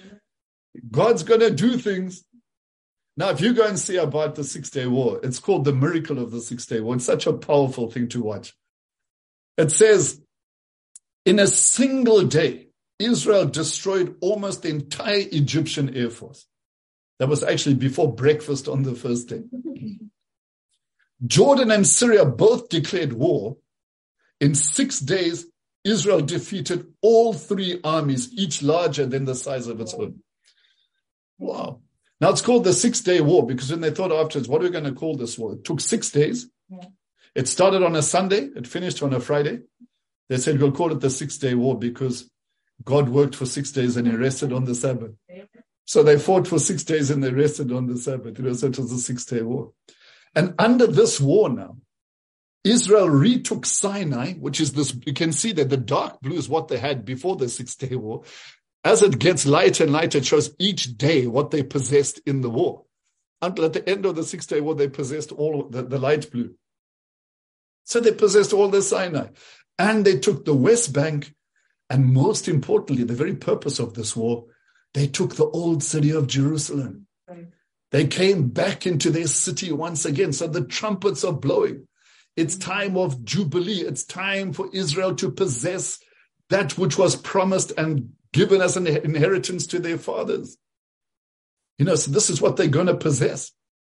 God's going to do things. Now, if you go and see about the Six-Day War, it's called the miracle of the Six-Day War. It's such a powerful thing to watch. It says, in a single day, Israel destroyed almost the entire Egyptian Air Force. That was actually before breakfast on the first day. Jordan and Syria both declared war. In six days, Israel defeated all three armies, each larger than the size of its own. Wow. Now it's called the Six-Day War because when they thought afterwards, what are we going to call this war? It took six days. Yeah. It started on a Sunday. It finished on a Friday. They said, we'll call it the Six-Day War because God worked for six days and he rested on the Sabbath. So they fought for six days and they rested on the Sabbath. You know, so it was a Six-Day War. And under this war now, Israel retook Sinai, which is this, you can see that the dark blue is what they had before the Six-Day War. As it gets lighter and lighter, it shows each day what they possessed in the war. Until at the end of the Six-Day War, they possessed all the, the light blue. So they possessed all the Sinai. And they took the West Bank. And most importantly, the very purpose of this war, they took the old city of Jerusalem. Right. They came back into their city once again. So the trumpets are blowing. It's time of Jubilee. It's time for Israel to possess that which was promised and given as an inheritance to their fathers. You know, so this is what they're going to possess.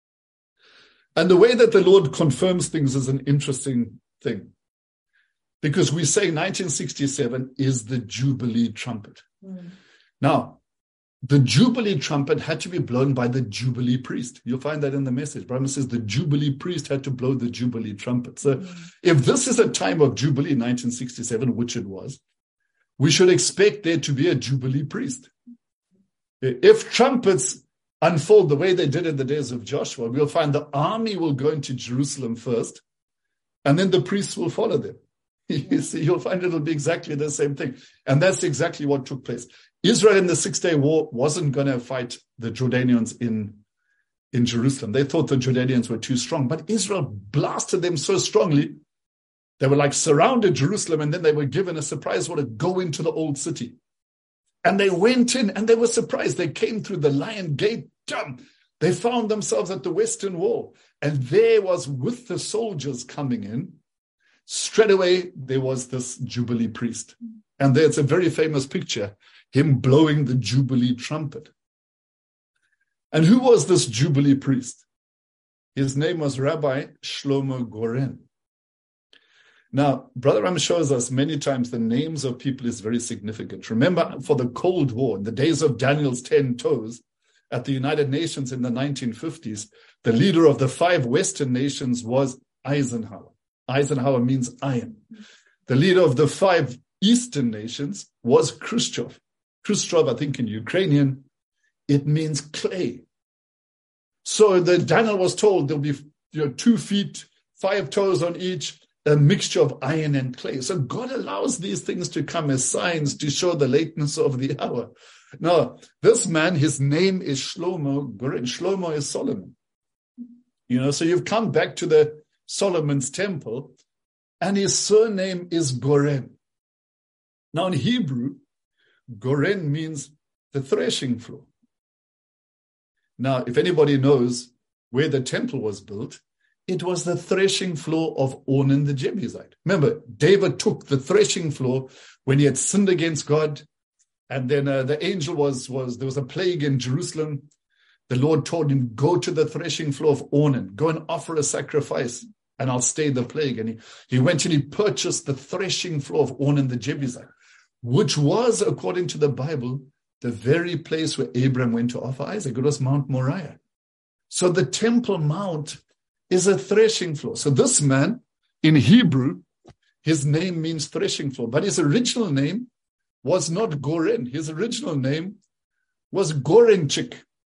And the way that the Lord confirms things is an interesting thing. Because we say nineteen sixty-seven is the Jubilee trumpet. Mm. Now, the Jubilee trumpet had to be blown by the Jubilee priest. You'll find that in the message. Brahma says the Jubilee priest had to blow the Jubilee trumpet. So mm. if this is a time of Jubilee, nineteen sixty-seven, which it was, we should expect there to be a Jubilee priest. If trumpets unfold the way they did in the days of Joshua, we'll find the army will go into Jerusalem first, and then the priests will follow them. You see, you'll find it'll be exactly the same thing. And that's exactly what took place. Israel in the Six-Day War wasn't going to fight the Jordanians in, in Jerusalem. They thought the Jordanians were too strong, but Israel blasted them so strongly. They were like surrounded Jerusalem, and then they were given a surprise order to go into the old city. And they went in and they were surprised. They came through the Lion Gate. Jump. They found themselves at the Western Wall. And there was, with the soldiers coming in, straight away, there was this Jubilee priest. And there's a very famous picture, him blowing the Jubilee trumpet. And who was this Jubilee priest? His name was Rabbi Shlomo Goren. Now, Brother Ram shows us many times the names of people is very significant. Remember, for the Cold War, in the days of Daniel's ten toes, at the United Nations in the nineteen fifties, the leader of the five Western nations was Eisenhower. Eisenhower means iron. The leader of the five Eastern nations was Khrushchev. Khrushchev, I think in Ukrainian, it means clay. So the Daniel was told there'll be you know, two feet, five toes on each, a mixture of iron and clay. So God allows these things to come as signs to show the lateness of the hour. Now, this man, his name is Shlomo Goren. Shlomo is Solomon. You know, so you've come back to the Solomon's temple, and his surname is Goren. Now, in Hebrew, Goren means the threshing floor. Now, if anybody knows where the temple was built, it was the threshing floor of Ornan the Jebusite. Remember, David took the threshing floor when he had sinned against God. And then uh, the angel was, was, there was a plague in Jerusalem. The Lord told him, go to the threshing floor of Ornan, go and offer a sacrifice, and I'll stay the plague. And he, he went and he purchased the threshing floor of Ornan the Jebusite, which was, according to the Bible, the very place where Abraham went to offer Isaac. It was Mount Moriah. So the Temple Mount is a threshing floor. So this man, in Hebrew, his name means threshing floor, but his original name was not Goren. His original name was Gorenchik.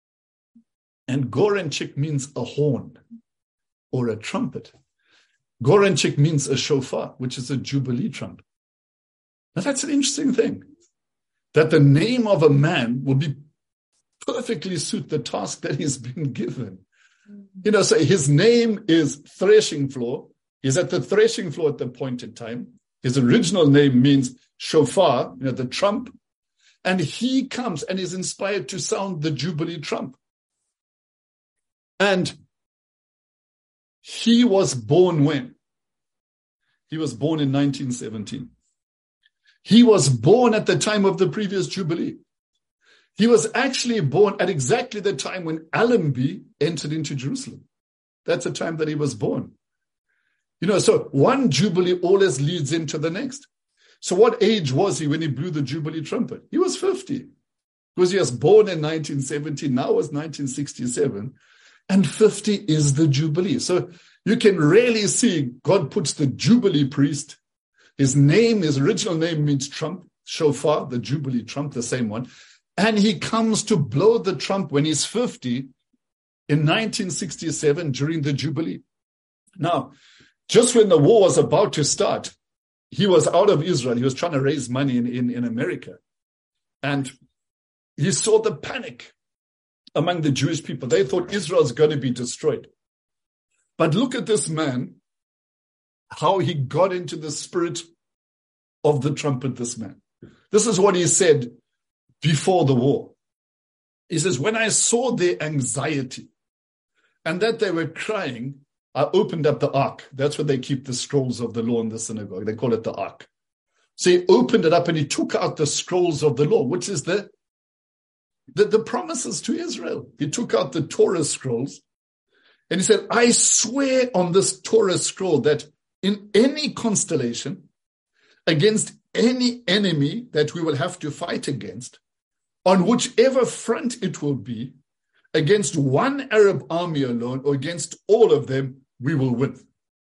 And Gorenchik means a horn or a trumpet. Gorenchik means a shofar, which is a jubilee trumpet. Now that's an interesting thing, that the name of a man will be perfectly suit the task that he's been given. You know, so his name is threshing floor. He's at the threshing floor at the appointed time. His original name means shofar, you know, the trump. And he comes and is inspired to sound the Jubilee trump. And he was born when? He was born in nineteen seventeen. He was born at the time of the previous Jubilee. He was actually born at exactly the time when Allenby entered into Jerusalem. That's the time that he was born. You know, so one Jubilee always leads into the next. So what age was he when he blew the Jubilee trumpet? He was fifty, because he was born in nineteen seventy, now was nineteen sixty-seven, and fifty is the Jubilee. So you can really see God puts the Jubilee priest. His name, his original name means trump, shofar, the Jubilee trump, the same one. And he comes to blow the trump when he's fifty in nineteen sixty-seven during the Jubilee. Now, just when the war was about to start, he was out of Israel. He was trying to raise money in, in, in America. And he saw the panic among the Jewish people. They thought Israel's going to be destroyed. But look at this man, how he got into the spirit of the trumpet, this man. This is what he said before the war. He says, when I saw their anxiety and that they were crying, I opened up the ark. That's where they keep the scrolls of the law in the synagogue. They call it the ark. So he opened it up and he took out the scrolls of the law, which is the, the, the promises to Israel. He took out the Torah scrolls and he said, I swear on this Torah scroll that in any constellation, against any enemy that we will have to fight against, on whichever front it will be, against one Arab army alone or against all of them, we will win.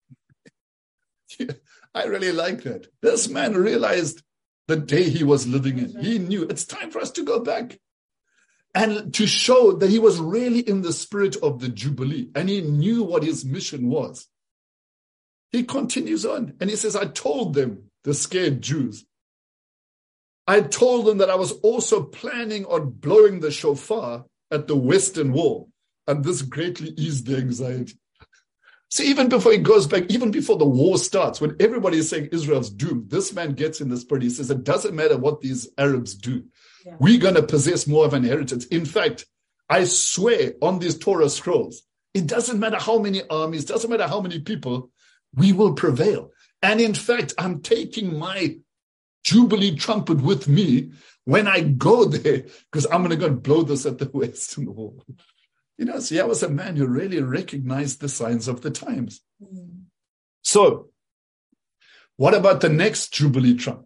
I really like that. This man realized the day he was living in. He knew it's time for us to go back. And to show that he was really in the spirit of the Jubilee. And he knew what his mission was. He continues on and he says, I told them, the scared Jews, I told them that I was also planning on blowing the shofar at the Western Wall, and this greatly eased their anxiety. See, even before he goes back, even before the war starts, when everybody is saying Israel's doomed, this man gets in the spirit. He says, it doesn't matter what these Arabs do. Yeah. We're going to possess more of an inheritance. In fact, I swear on these Torah scrolls, it doesn't matter how many armies, doesn't matter how many people, we will prevail. And in fact, I'm taking my Jubilee trumpet with me when I go there, because I'm going to go and blow this at the Western Wall. You know, see, I was a man who really recognized the signs of the times. Mm. So, what about the next Jubilee trump?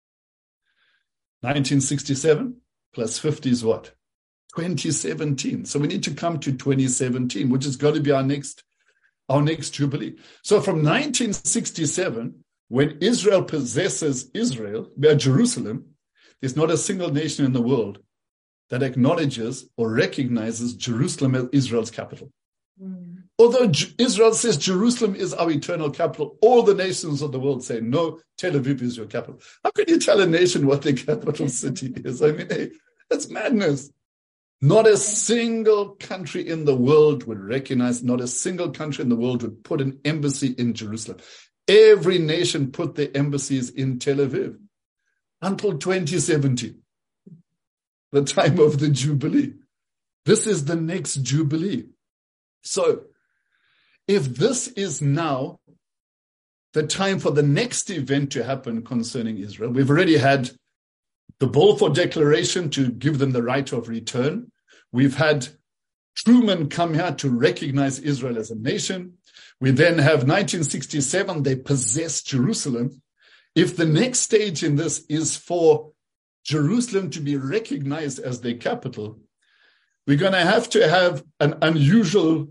nineteen sixty-seven plus fifty is what? twenty seventeen. So we need to come to twenty seventeen, which is going to be our next, our next Jubilee. So from nineteen sixty-seven, when Israel possesses Israel, Jerusalem, there's not a single nation in the world that acknowledges or recognizes Jerusalem as Israel's capital. Mm. Although J- Israel says Jerusalem is our eternal capital, all the nations of the world say, no, Tel Aviv is your capital. How can you tell a nation what their capital city is? I mean, hey, that's madness. Not a single country in the world would recognize, not a single country in the world would put an embassy in Jerusalem. Every nation put their embassies in Tel Aviv until twenty seventeen. The time of the Jubilee. This is the next Jubilee. So, if this is now the time for the next event to happen concerning Israel, we've already had the Balfour Declaration to give them the right of return. We've had Truman come here to recognize Israel as a nation. We then have nineteen sixty-seven, they possess Jerusalem. If the next stage in this is for Jerusalem to be recognized as their capital, we're going to have to have an unusual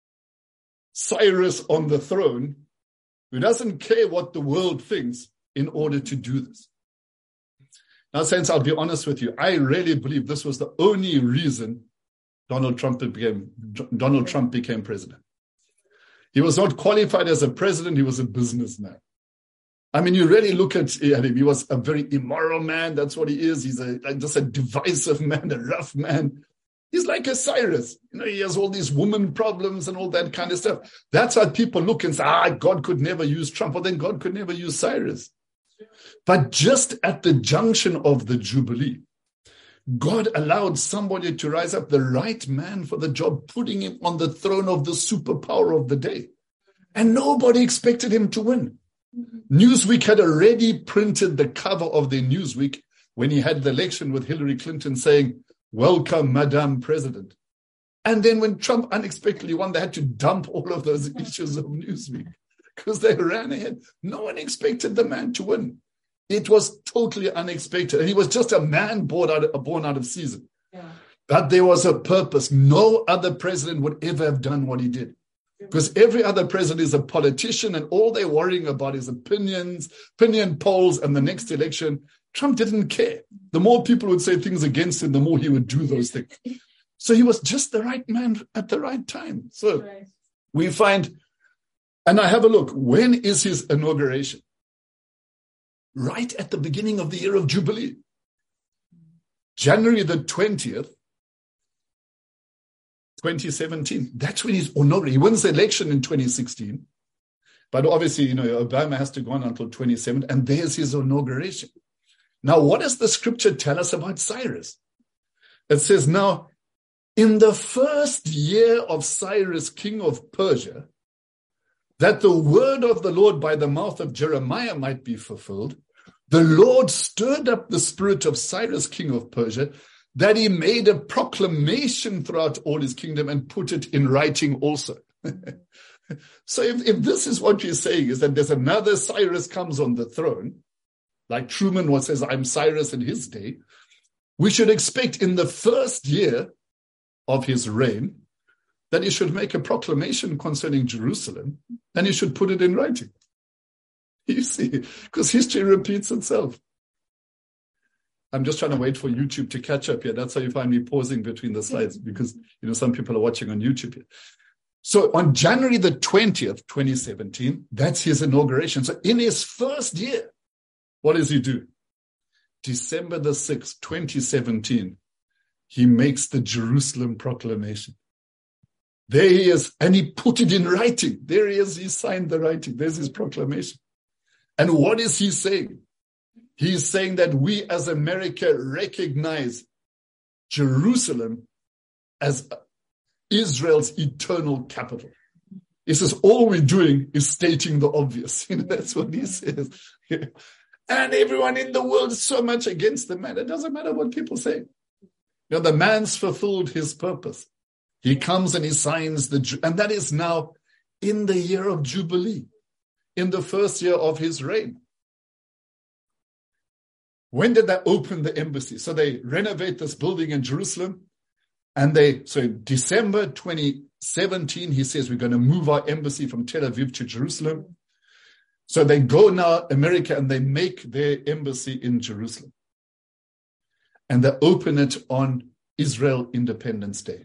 Cyrus on the throne who doesn't care what the world thinks in order to do this. Now, saints, I'll be honest with you. I really believe this was the only reason Donald Trump became, Donald Trump became president. He was not qualified as a president. He was a businessman. I mean, you really look at him. He was a very immoral man. That's what he is. He's a like just a divisive man, a rough man. He's like a Cyrus. You know, he has all these woman problems and all that kind of stuff. That's how people look and say, ah, God could never use Trump, or then God could never use Cyrus. But just at the junction of the Jubilee, God allowed somebody to rise up, the right man for the job, putting him on the throne of the superpower of the day. And nobody expected him to win. Newsweek had already printed the cover of their Newsweek when he had the election with Hillary Clinton saying, welcome, Madam President. And then when Trump unexpectedly won, they had to dump all of those issues of Newsweek because they ran ahead. No one expected the man to win. It was totally unexpected. And he was just a man born out of, born out of season. Yeah. But there was a purpose. No other president would ever have done what he did. Because every other president is a politician and all they're worrying about is opinions, opinion polls, and the next election. Trump didn't care. The more people would say things against him, the more he would do those things. So he was just the right man at the right time. So right. we find, and I have a look, when is his inauguration? Right at the beginning of the year of Jubilee. January the twentieth, twenty seventeen. That's when he's inaugurated. He wins the election in twenty sixteen. But obviously, you know, Obama has to go on until twenty seventeen, and there's his inauguration. Now, what does the scripture tell us about Cyrus? It says, now, in the first year of Cyrus, king of Persia, that the word of the Lord by the mouth of Jeremiah might be fulfilled, the Lord stirred up the spirit of Cyrus, king of Persia, that he made a proclamation throughout all his kingdom and put it in writing also. So if, if this is what you're saying, is that there's another Cyrus comes on the throne, like Truman was says, I'm Cyrus in his day, we should expect in the first year of his reign that he should make a proclamation concerning Jerusalem, and he should put it in writing. You see, because history repeats itself. I'm just trying to wait for YouTube to catch up here. That's how you find me pausing between the slides, because, you know, some people are watching on YouTube here. So on January the twentieth, twenty seventeen, that's his inauguration. So in his first year, what does he do? December the sixth, twenty seventeen, he makes the Jerusalem proclamation. There he is, and he put it in writing. There he is, he signed the writing. There's his proclamation. And what is he saying? He's saying that we as America recognize Jerusalem as Israel's eternal capital. He says, all we're doing is stating the obvious. You know, that's what he says. And everyone in the world is so much against the man. It doesn't matter what people say. You know, the man's fulfilled his purpose. He comes and he signs the, and that is now in the year of Jubilee, in the first year of his reign. When did they open the embassy? So they renovate this building in Jerusalem. And they, so December twenty seventeen, he says, we're going to move our embassy from Tel Aviv to Jerusalem. So they go now, America, and they make their embassy in Jerusalem. And they open it on Israel Independence Day.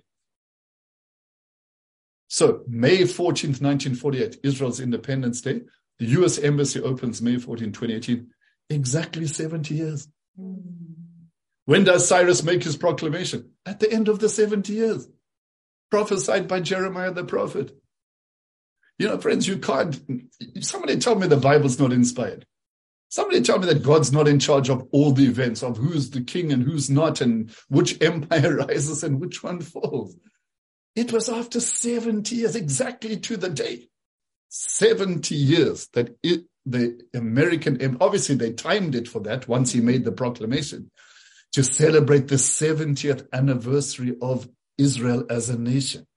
So May fourteenth, nineteen forty-eight, Israel's Independence Day. The U S Embassy opens May fourteenth, twenty eighteen. Exactly seventy years. Mm. When does Cyrus make his proclamation? At the end of the seventy years. Prophesied by Jeremiah the prophet. You know, friends, you can't... Somebody tell me the Bible's not inspired. Somebody tell me that God's not in charge of all the events, of who's the king and who's not, and which empire rises and which one falls. It was after seventy years, exactly to the day. seventy years that it, the American, obviously they timed it for that once he made the proclamation, to celebrate the seventieth anniversary of Israel as a nation.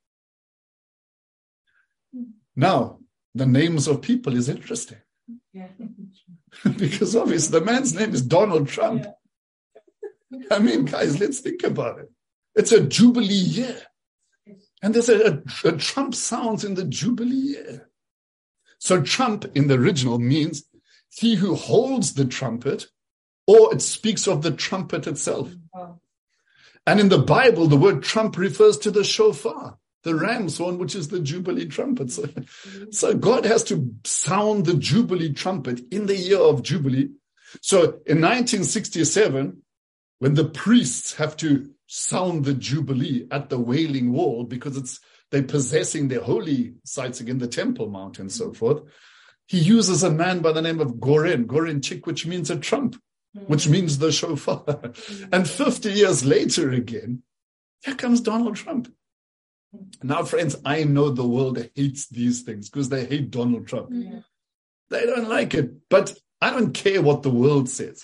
Now, the names of people is interesting. Yeah. Because obviously the man's name is Donald Trump. Yeah. I mean, guys, let's think about it. It's a Jubilee year. And there's a, a, a Trump sounds in the Jubilee year. So Trump in the original means he who holds the trumpet, or it speaks of the trumpet itself. Wow. And in the Bible, the word trump refers to the shofar, the ram's horn, which is the Jubilee trumpet. So, so God has to sound the Jubilee trumpet in the year of Jubilee. So in nineteen sixty-seven, when the priests have to sound the Jubilee at the Wailing Wall, because it's they're possessing their holy sites again, the Temple Mount and so forth, he uses a man by the name of Goren, Goren Chik, which means a trump, which means the shofar. And fifty years later again, here comes Donald Trump. Now, friends, I know the world hates these things because they hate Donald Trump. Yeah. They don't like it, but I don't care what the world says.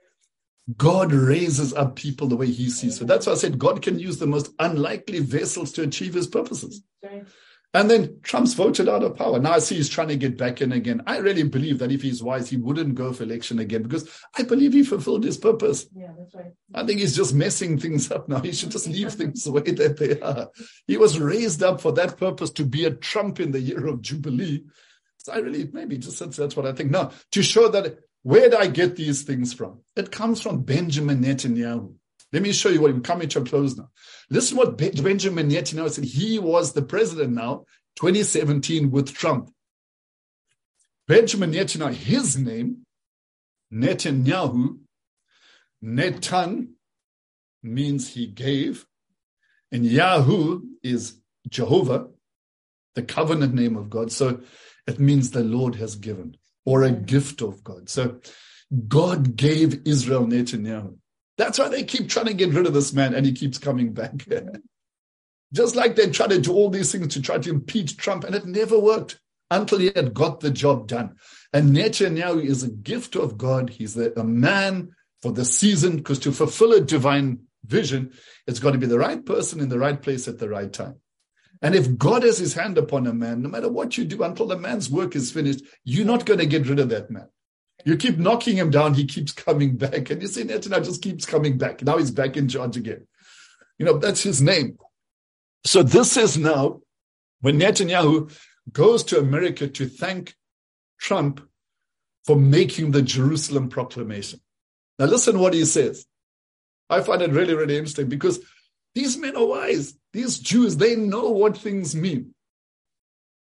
God raises up people the way he sees. So that's why I said God can use the most unlikely vessels to achieve his purposes. Right. And then Trump's voted out of power. Now I see he's trying to get back in again. I really believe that if he's wise, he wouldn't go for election again because I believe he fulfilled his purpose. Yeah, that's right. I think he's just messing things up now. He should just leave things the way that they are. He was raised up for that purpose, to be a Trump in the year of Jubilee. So I really, maybe just that's, that's what I think. Now, to show that, where do I get these things from? It comes from Benjamin Netanyahu. Let me show you what we're coming to a close now. Listen what Benjamin Netanyahu said. He was the president now, twenty seventeen, with Trump. Benjamin Netanyahu, his name, Netanyahu, Netan means he gave, and Yahu is Jehovah, the covenant name of God. So it means the Lord has given, or a gift of God. So God gave Israel Netanyahu. That's why they keep trying to get rid of this man, and he keeps coming back. Just like they tried to do all these things to try to impeach Trump, and it never worked until he had got the job done. And Netanyahu is a gift of God. He's a, a man for the season, because to fulfill a divine vision, it's got to be the right person in the right place at the right time. And if God has his hand upon a man, no matter what you do until the man's work is finished, you're not going to get rid of that man. You keep knocking him down, he keeps coming back. And you see, Netanyahu just keeps coming back. Now he's back in charge again. You know, that's his name. So this is now when Netanyahu goes to America to thank Trump for making the Jerusalem proclamation. Now listen what he says. I find it really, really interesting because these men are wise. These Jews, they know what things mean.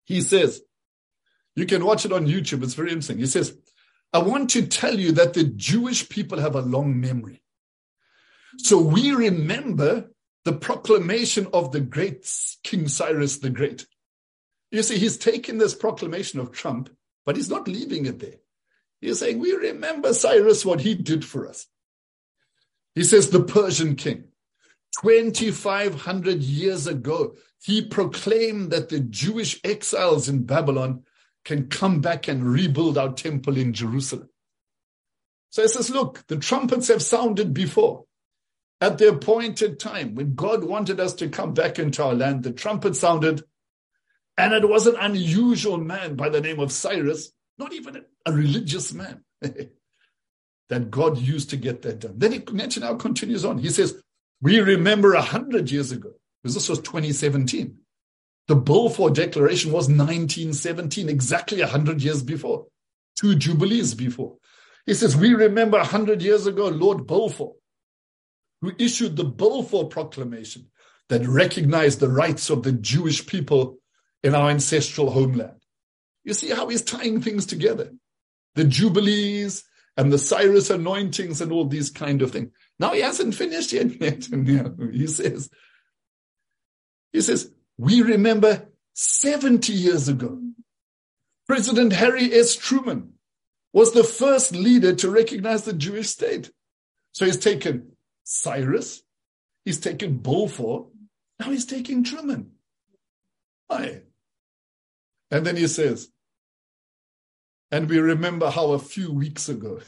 He says, you can watch it on YouTube. It's very interesting. He says, I want to tell you that the Jewish people have a long memory. So we remember the proclamation of the great King Cyrus the Great. You see, he's taking this proclamation of Trump, but he's not leaving it there. He's saying, we remember Cyrus, what he did for us. He says, the Persian king, twenty-five hundred years ago, he proclaimed that the Jewish exiles in Babylon can come back and rebuild our temple in Jerusalem. So he says, look, the trumpets have sounded before. At the appointed time, when God wanted us to come back into our land, the trumpet sounded, and it was an unusual man by the name of Cyrus, not even a religious man, that God used to get that done. Then he now continues on. He says, we remember a hundred years ago, because this was twenty seventeen. The Balfour Declaration was nineteen seventeen, exactly a hundred years before, two jubilees before. He says, we remember a hundred years ago, Lord Balfour, who issued the Balfour Proclamation that recognized the rights of the Jewish people in our ancestral homeland. You see how he's tying things together. The jubilees and the Cyrus anointings and all these kind of things. Now he hasn't finished yet. He says, he says, we remember seventy years ago, President Harry S. Truman was the first leader to recognize the Jewish state. So he's taken Cyrus, he's taken Balfour, now he's taking Truman. Aye. And then he says, and we remember how a few weeks ago,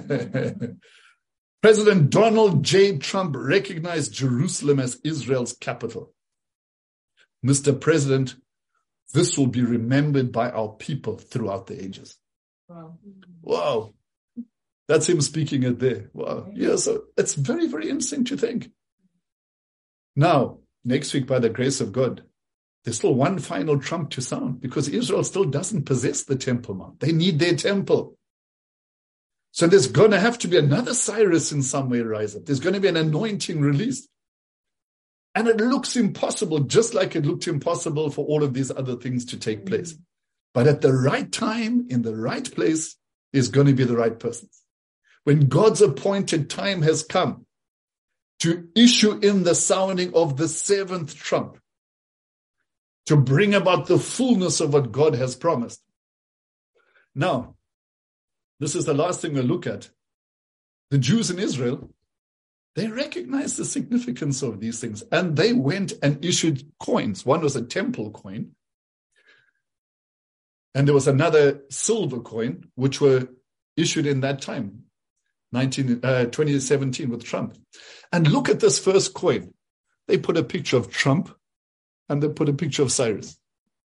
President Donald J. Trump recognized Jerusalem as Israel's capital. Mister President, this will be remembered by our people throughout the ages. Wow. Wow. That's him speaking it there. Wow. Yeah, so it's very, very interesting to think. Now, next week, by the grace of God, there's still one final trump to sound because Israel still doesn't possess the Temple Mount. They need their temple. So there's going to have to be another Cyrus in some way rise up. There's going to be an anointing released. And it looks impossible, just like it looked impossible for all of these other things to take place. But at the right time, in the right place, is going to be the right person. When God's appointed time has come to issue in the sounding of the seventh trump, to bring about the fullness of what God has promised. Now, this is the last thing we'll look at. The Jews in Israel, they recognized the significance of these things, and they went and issued coins. One was a temple coin, and there was another silver coin, which were issued in that time, nineteen, uh, twenty seventeen with Trump. And look at this first coin. They put a picture of Trump, and they put a picture of Cyrus.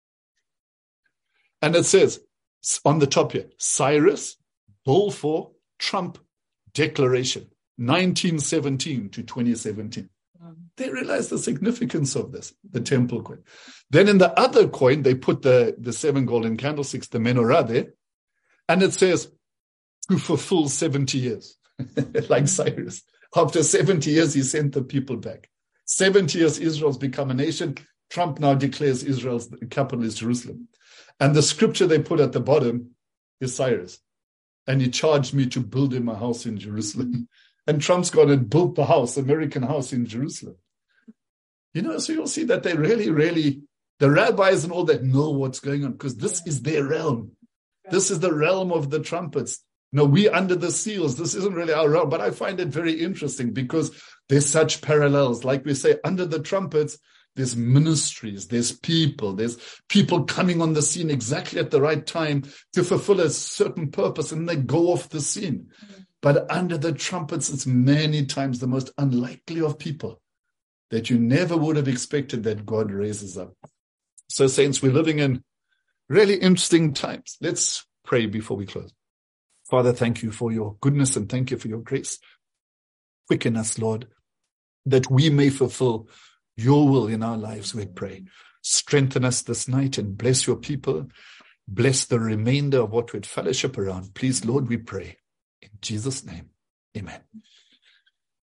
And it says on the top here, Cyrus, Balfour, Trump Declaration, nineteen seventeen to twenty seventeen. They realized the significance of this, the temple coin. Then in the other coin, they put the, the seven golden candlesticks, the menorah there, and it says, to fulfill seventy years, like Cyrus. After seventy years, he sent the people back. seventy years, Israel's become a nation. Trump now declares Israel's capital is Jerusalem. And the scripture they put at the bottom is Cyrus. And he charged me to build him a house in Jerusalem. And Trump's gone and built the house, American house in Jerusalem. You know, so you'll see that they really, really, the rabbis and all that know what's going on because this is their realm. This is the realm of the trumpets. No, we under the seals. This isn't really our realm, but I find it very interesting because there's such parallels. Like we say, under the trumpets, there's ministries, there's people, there's people coming on the scene exactly at the right time to fulfill a certain purpose, and they go off the scene. Mm-hmm. But under the trumpets, it's many times the most unlikely of people that you never would have expected that God raises up. So, saints, we're living in really interesting times. Let's pray before we close. Father, thank you for your goodness and thank you for your grace. Quicken us, Lord, that we may fulfill your will in our lives, we pray. Strengthen us this night and bless your people. Bless the remainder of what we'd fellowship around. Please, Lord, we pray. In Jesus' name, amen.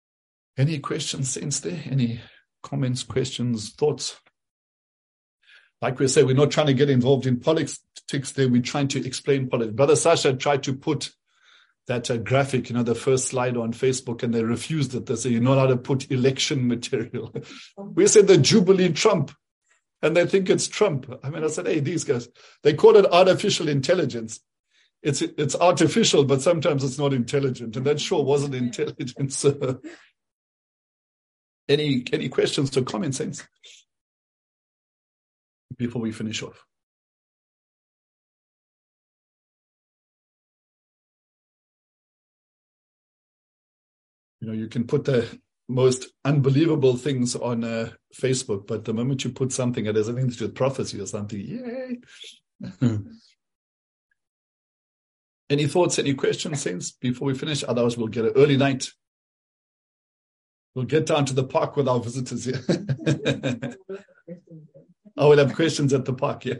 Any questions, saints, there? Any comments, questions, thoughts? like we say, we're not trying to get involved in politics there. We're trying to explain politics. Brother Sasha tried to put that uh, graphic, you know, the first slide on Facebook, and they refused it. They say, you're not allowed to put election material. We said the Jubilee Trump, and they think it's Trump. I mean, I said, hey, these guys, they call it artificial intelligence. It's it's artificial, but sometimes it's not intelligent. And that sure wasn't intelligent. So any, any questions or comments, Saints, before we finish off? You know, you can put the most unbelievable things on uh, Facebook, but the moment you put something that has anything to do with prophecy or something, yay. Any thoughts, any questions, Saints, before we finish? Otherwise, we'll get an early night. We'll get down to the park with our visitors here. I will have questions at the park, yeah.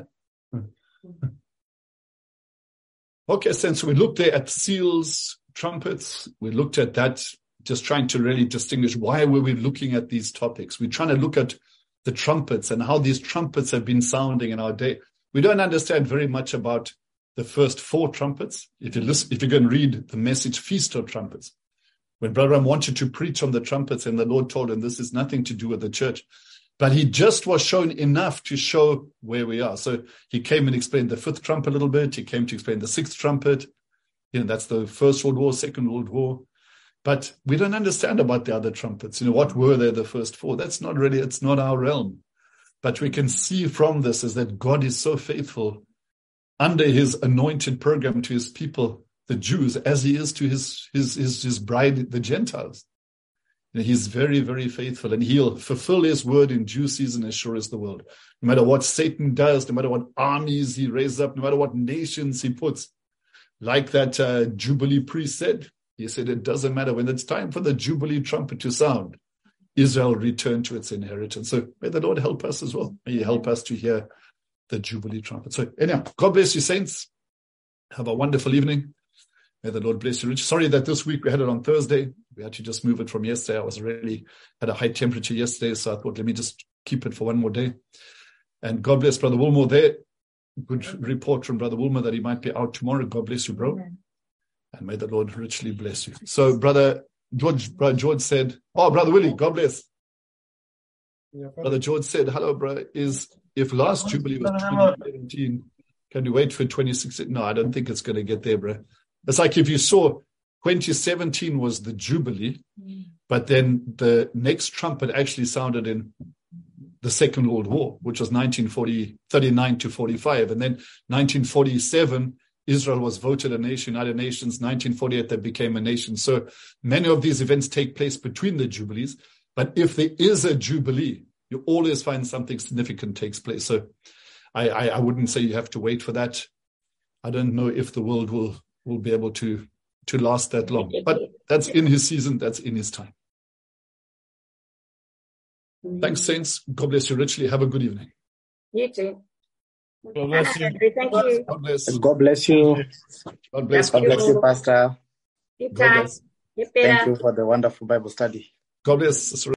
Okay, Saints, we looked there at seals, trumpets. We looked at that, just trying to really distinguish why were we looking at these topics. We're trying to look at the trumpets and how these trumpets have been sounding in our day. We don't understand very much about the first four trumpets. If you listen, if you go and read the message, Feast of Trumpets, when Brother Ram wanted to preach on the trumpets, and the Lord told him this is nothing to do with the church, but he just was shown enough to show where we are. So he came and explained the fifth trumpet a little bit. He came to explain the sixth trumpet. You know, that's the First World War, Second World War. But we don't understand about the other trumpets. You know, what were they, the first four? That's not really, it's not our realm. But we can see from this is that God is so faithful under his anointed program to his people, the Jews, as he is to his his his, his bride, the Gentiles. You know, he's very, very faithful, and he'll fulfill his word in due season as sure as the world. No matter what Satan does, no matter what armies he raises up, no matter what nations he puts, like that uh, Jubilee priest said, he said, it doesn't matter. When it's time for the Jubilee trumpet to sound, Israel return to its inheritance. So may the Lord help us as well. May he help us to hear the Jubilee trumpet. So anyhow, God bless you, Saints. Have a wonderful evening. May the Lord bless you rich. Sorry that this week we had it on Thursday. We had to just move it from yesterday. I was really had a high temperature yesterday, so I thought, let me just keep it for one more day. And God bless Brother Wilmore there. Good report from Brother Wilmore that he might be out tomorrow. God bless you, bro. Amen. And may the Lord richly bless you. So Brother George, Brother George said, oh, Brother Willie, God bless. Yeah, Brother George said, hello, bro. Is if last Jubilee was twenty seventeen, can you wait for twenty sixteen? No, I don't think it's going to get there, bro. It's like if you saw twenty seventeen was the Jubilee, but then the next trumpet actually sounded in the Second World War, which was nineteen forty, thirty-nine to forty-five. And then nineteen forty-seven, Israel was voted a nation, United Nations. nineteen forty-eight, they became a nation. So many of these events take place between the Jubilees. But if there is a Jubilee, you always find something significant takes place. So I, I, I wouldn't say you have to wait for that. I don't know if the world will, will be able to, to last that long. But that's in his season, that's in his time. Thanks, Saints. God bless you richly. Have a good evening. You too. God bless you. Thank you. God bless. God bless you. God bless. God bless you, Pastor. Good God time. bless. You Thank you for the wonderful Bible study. God bless.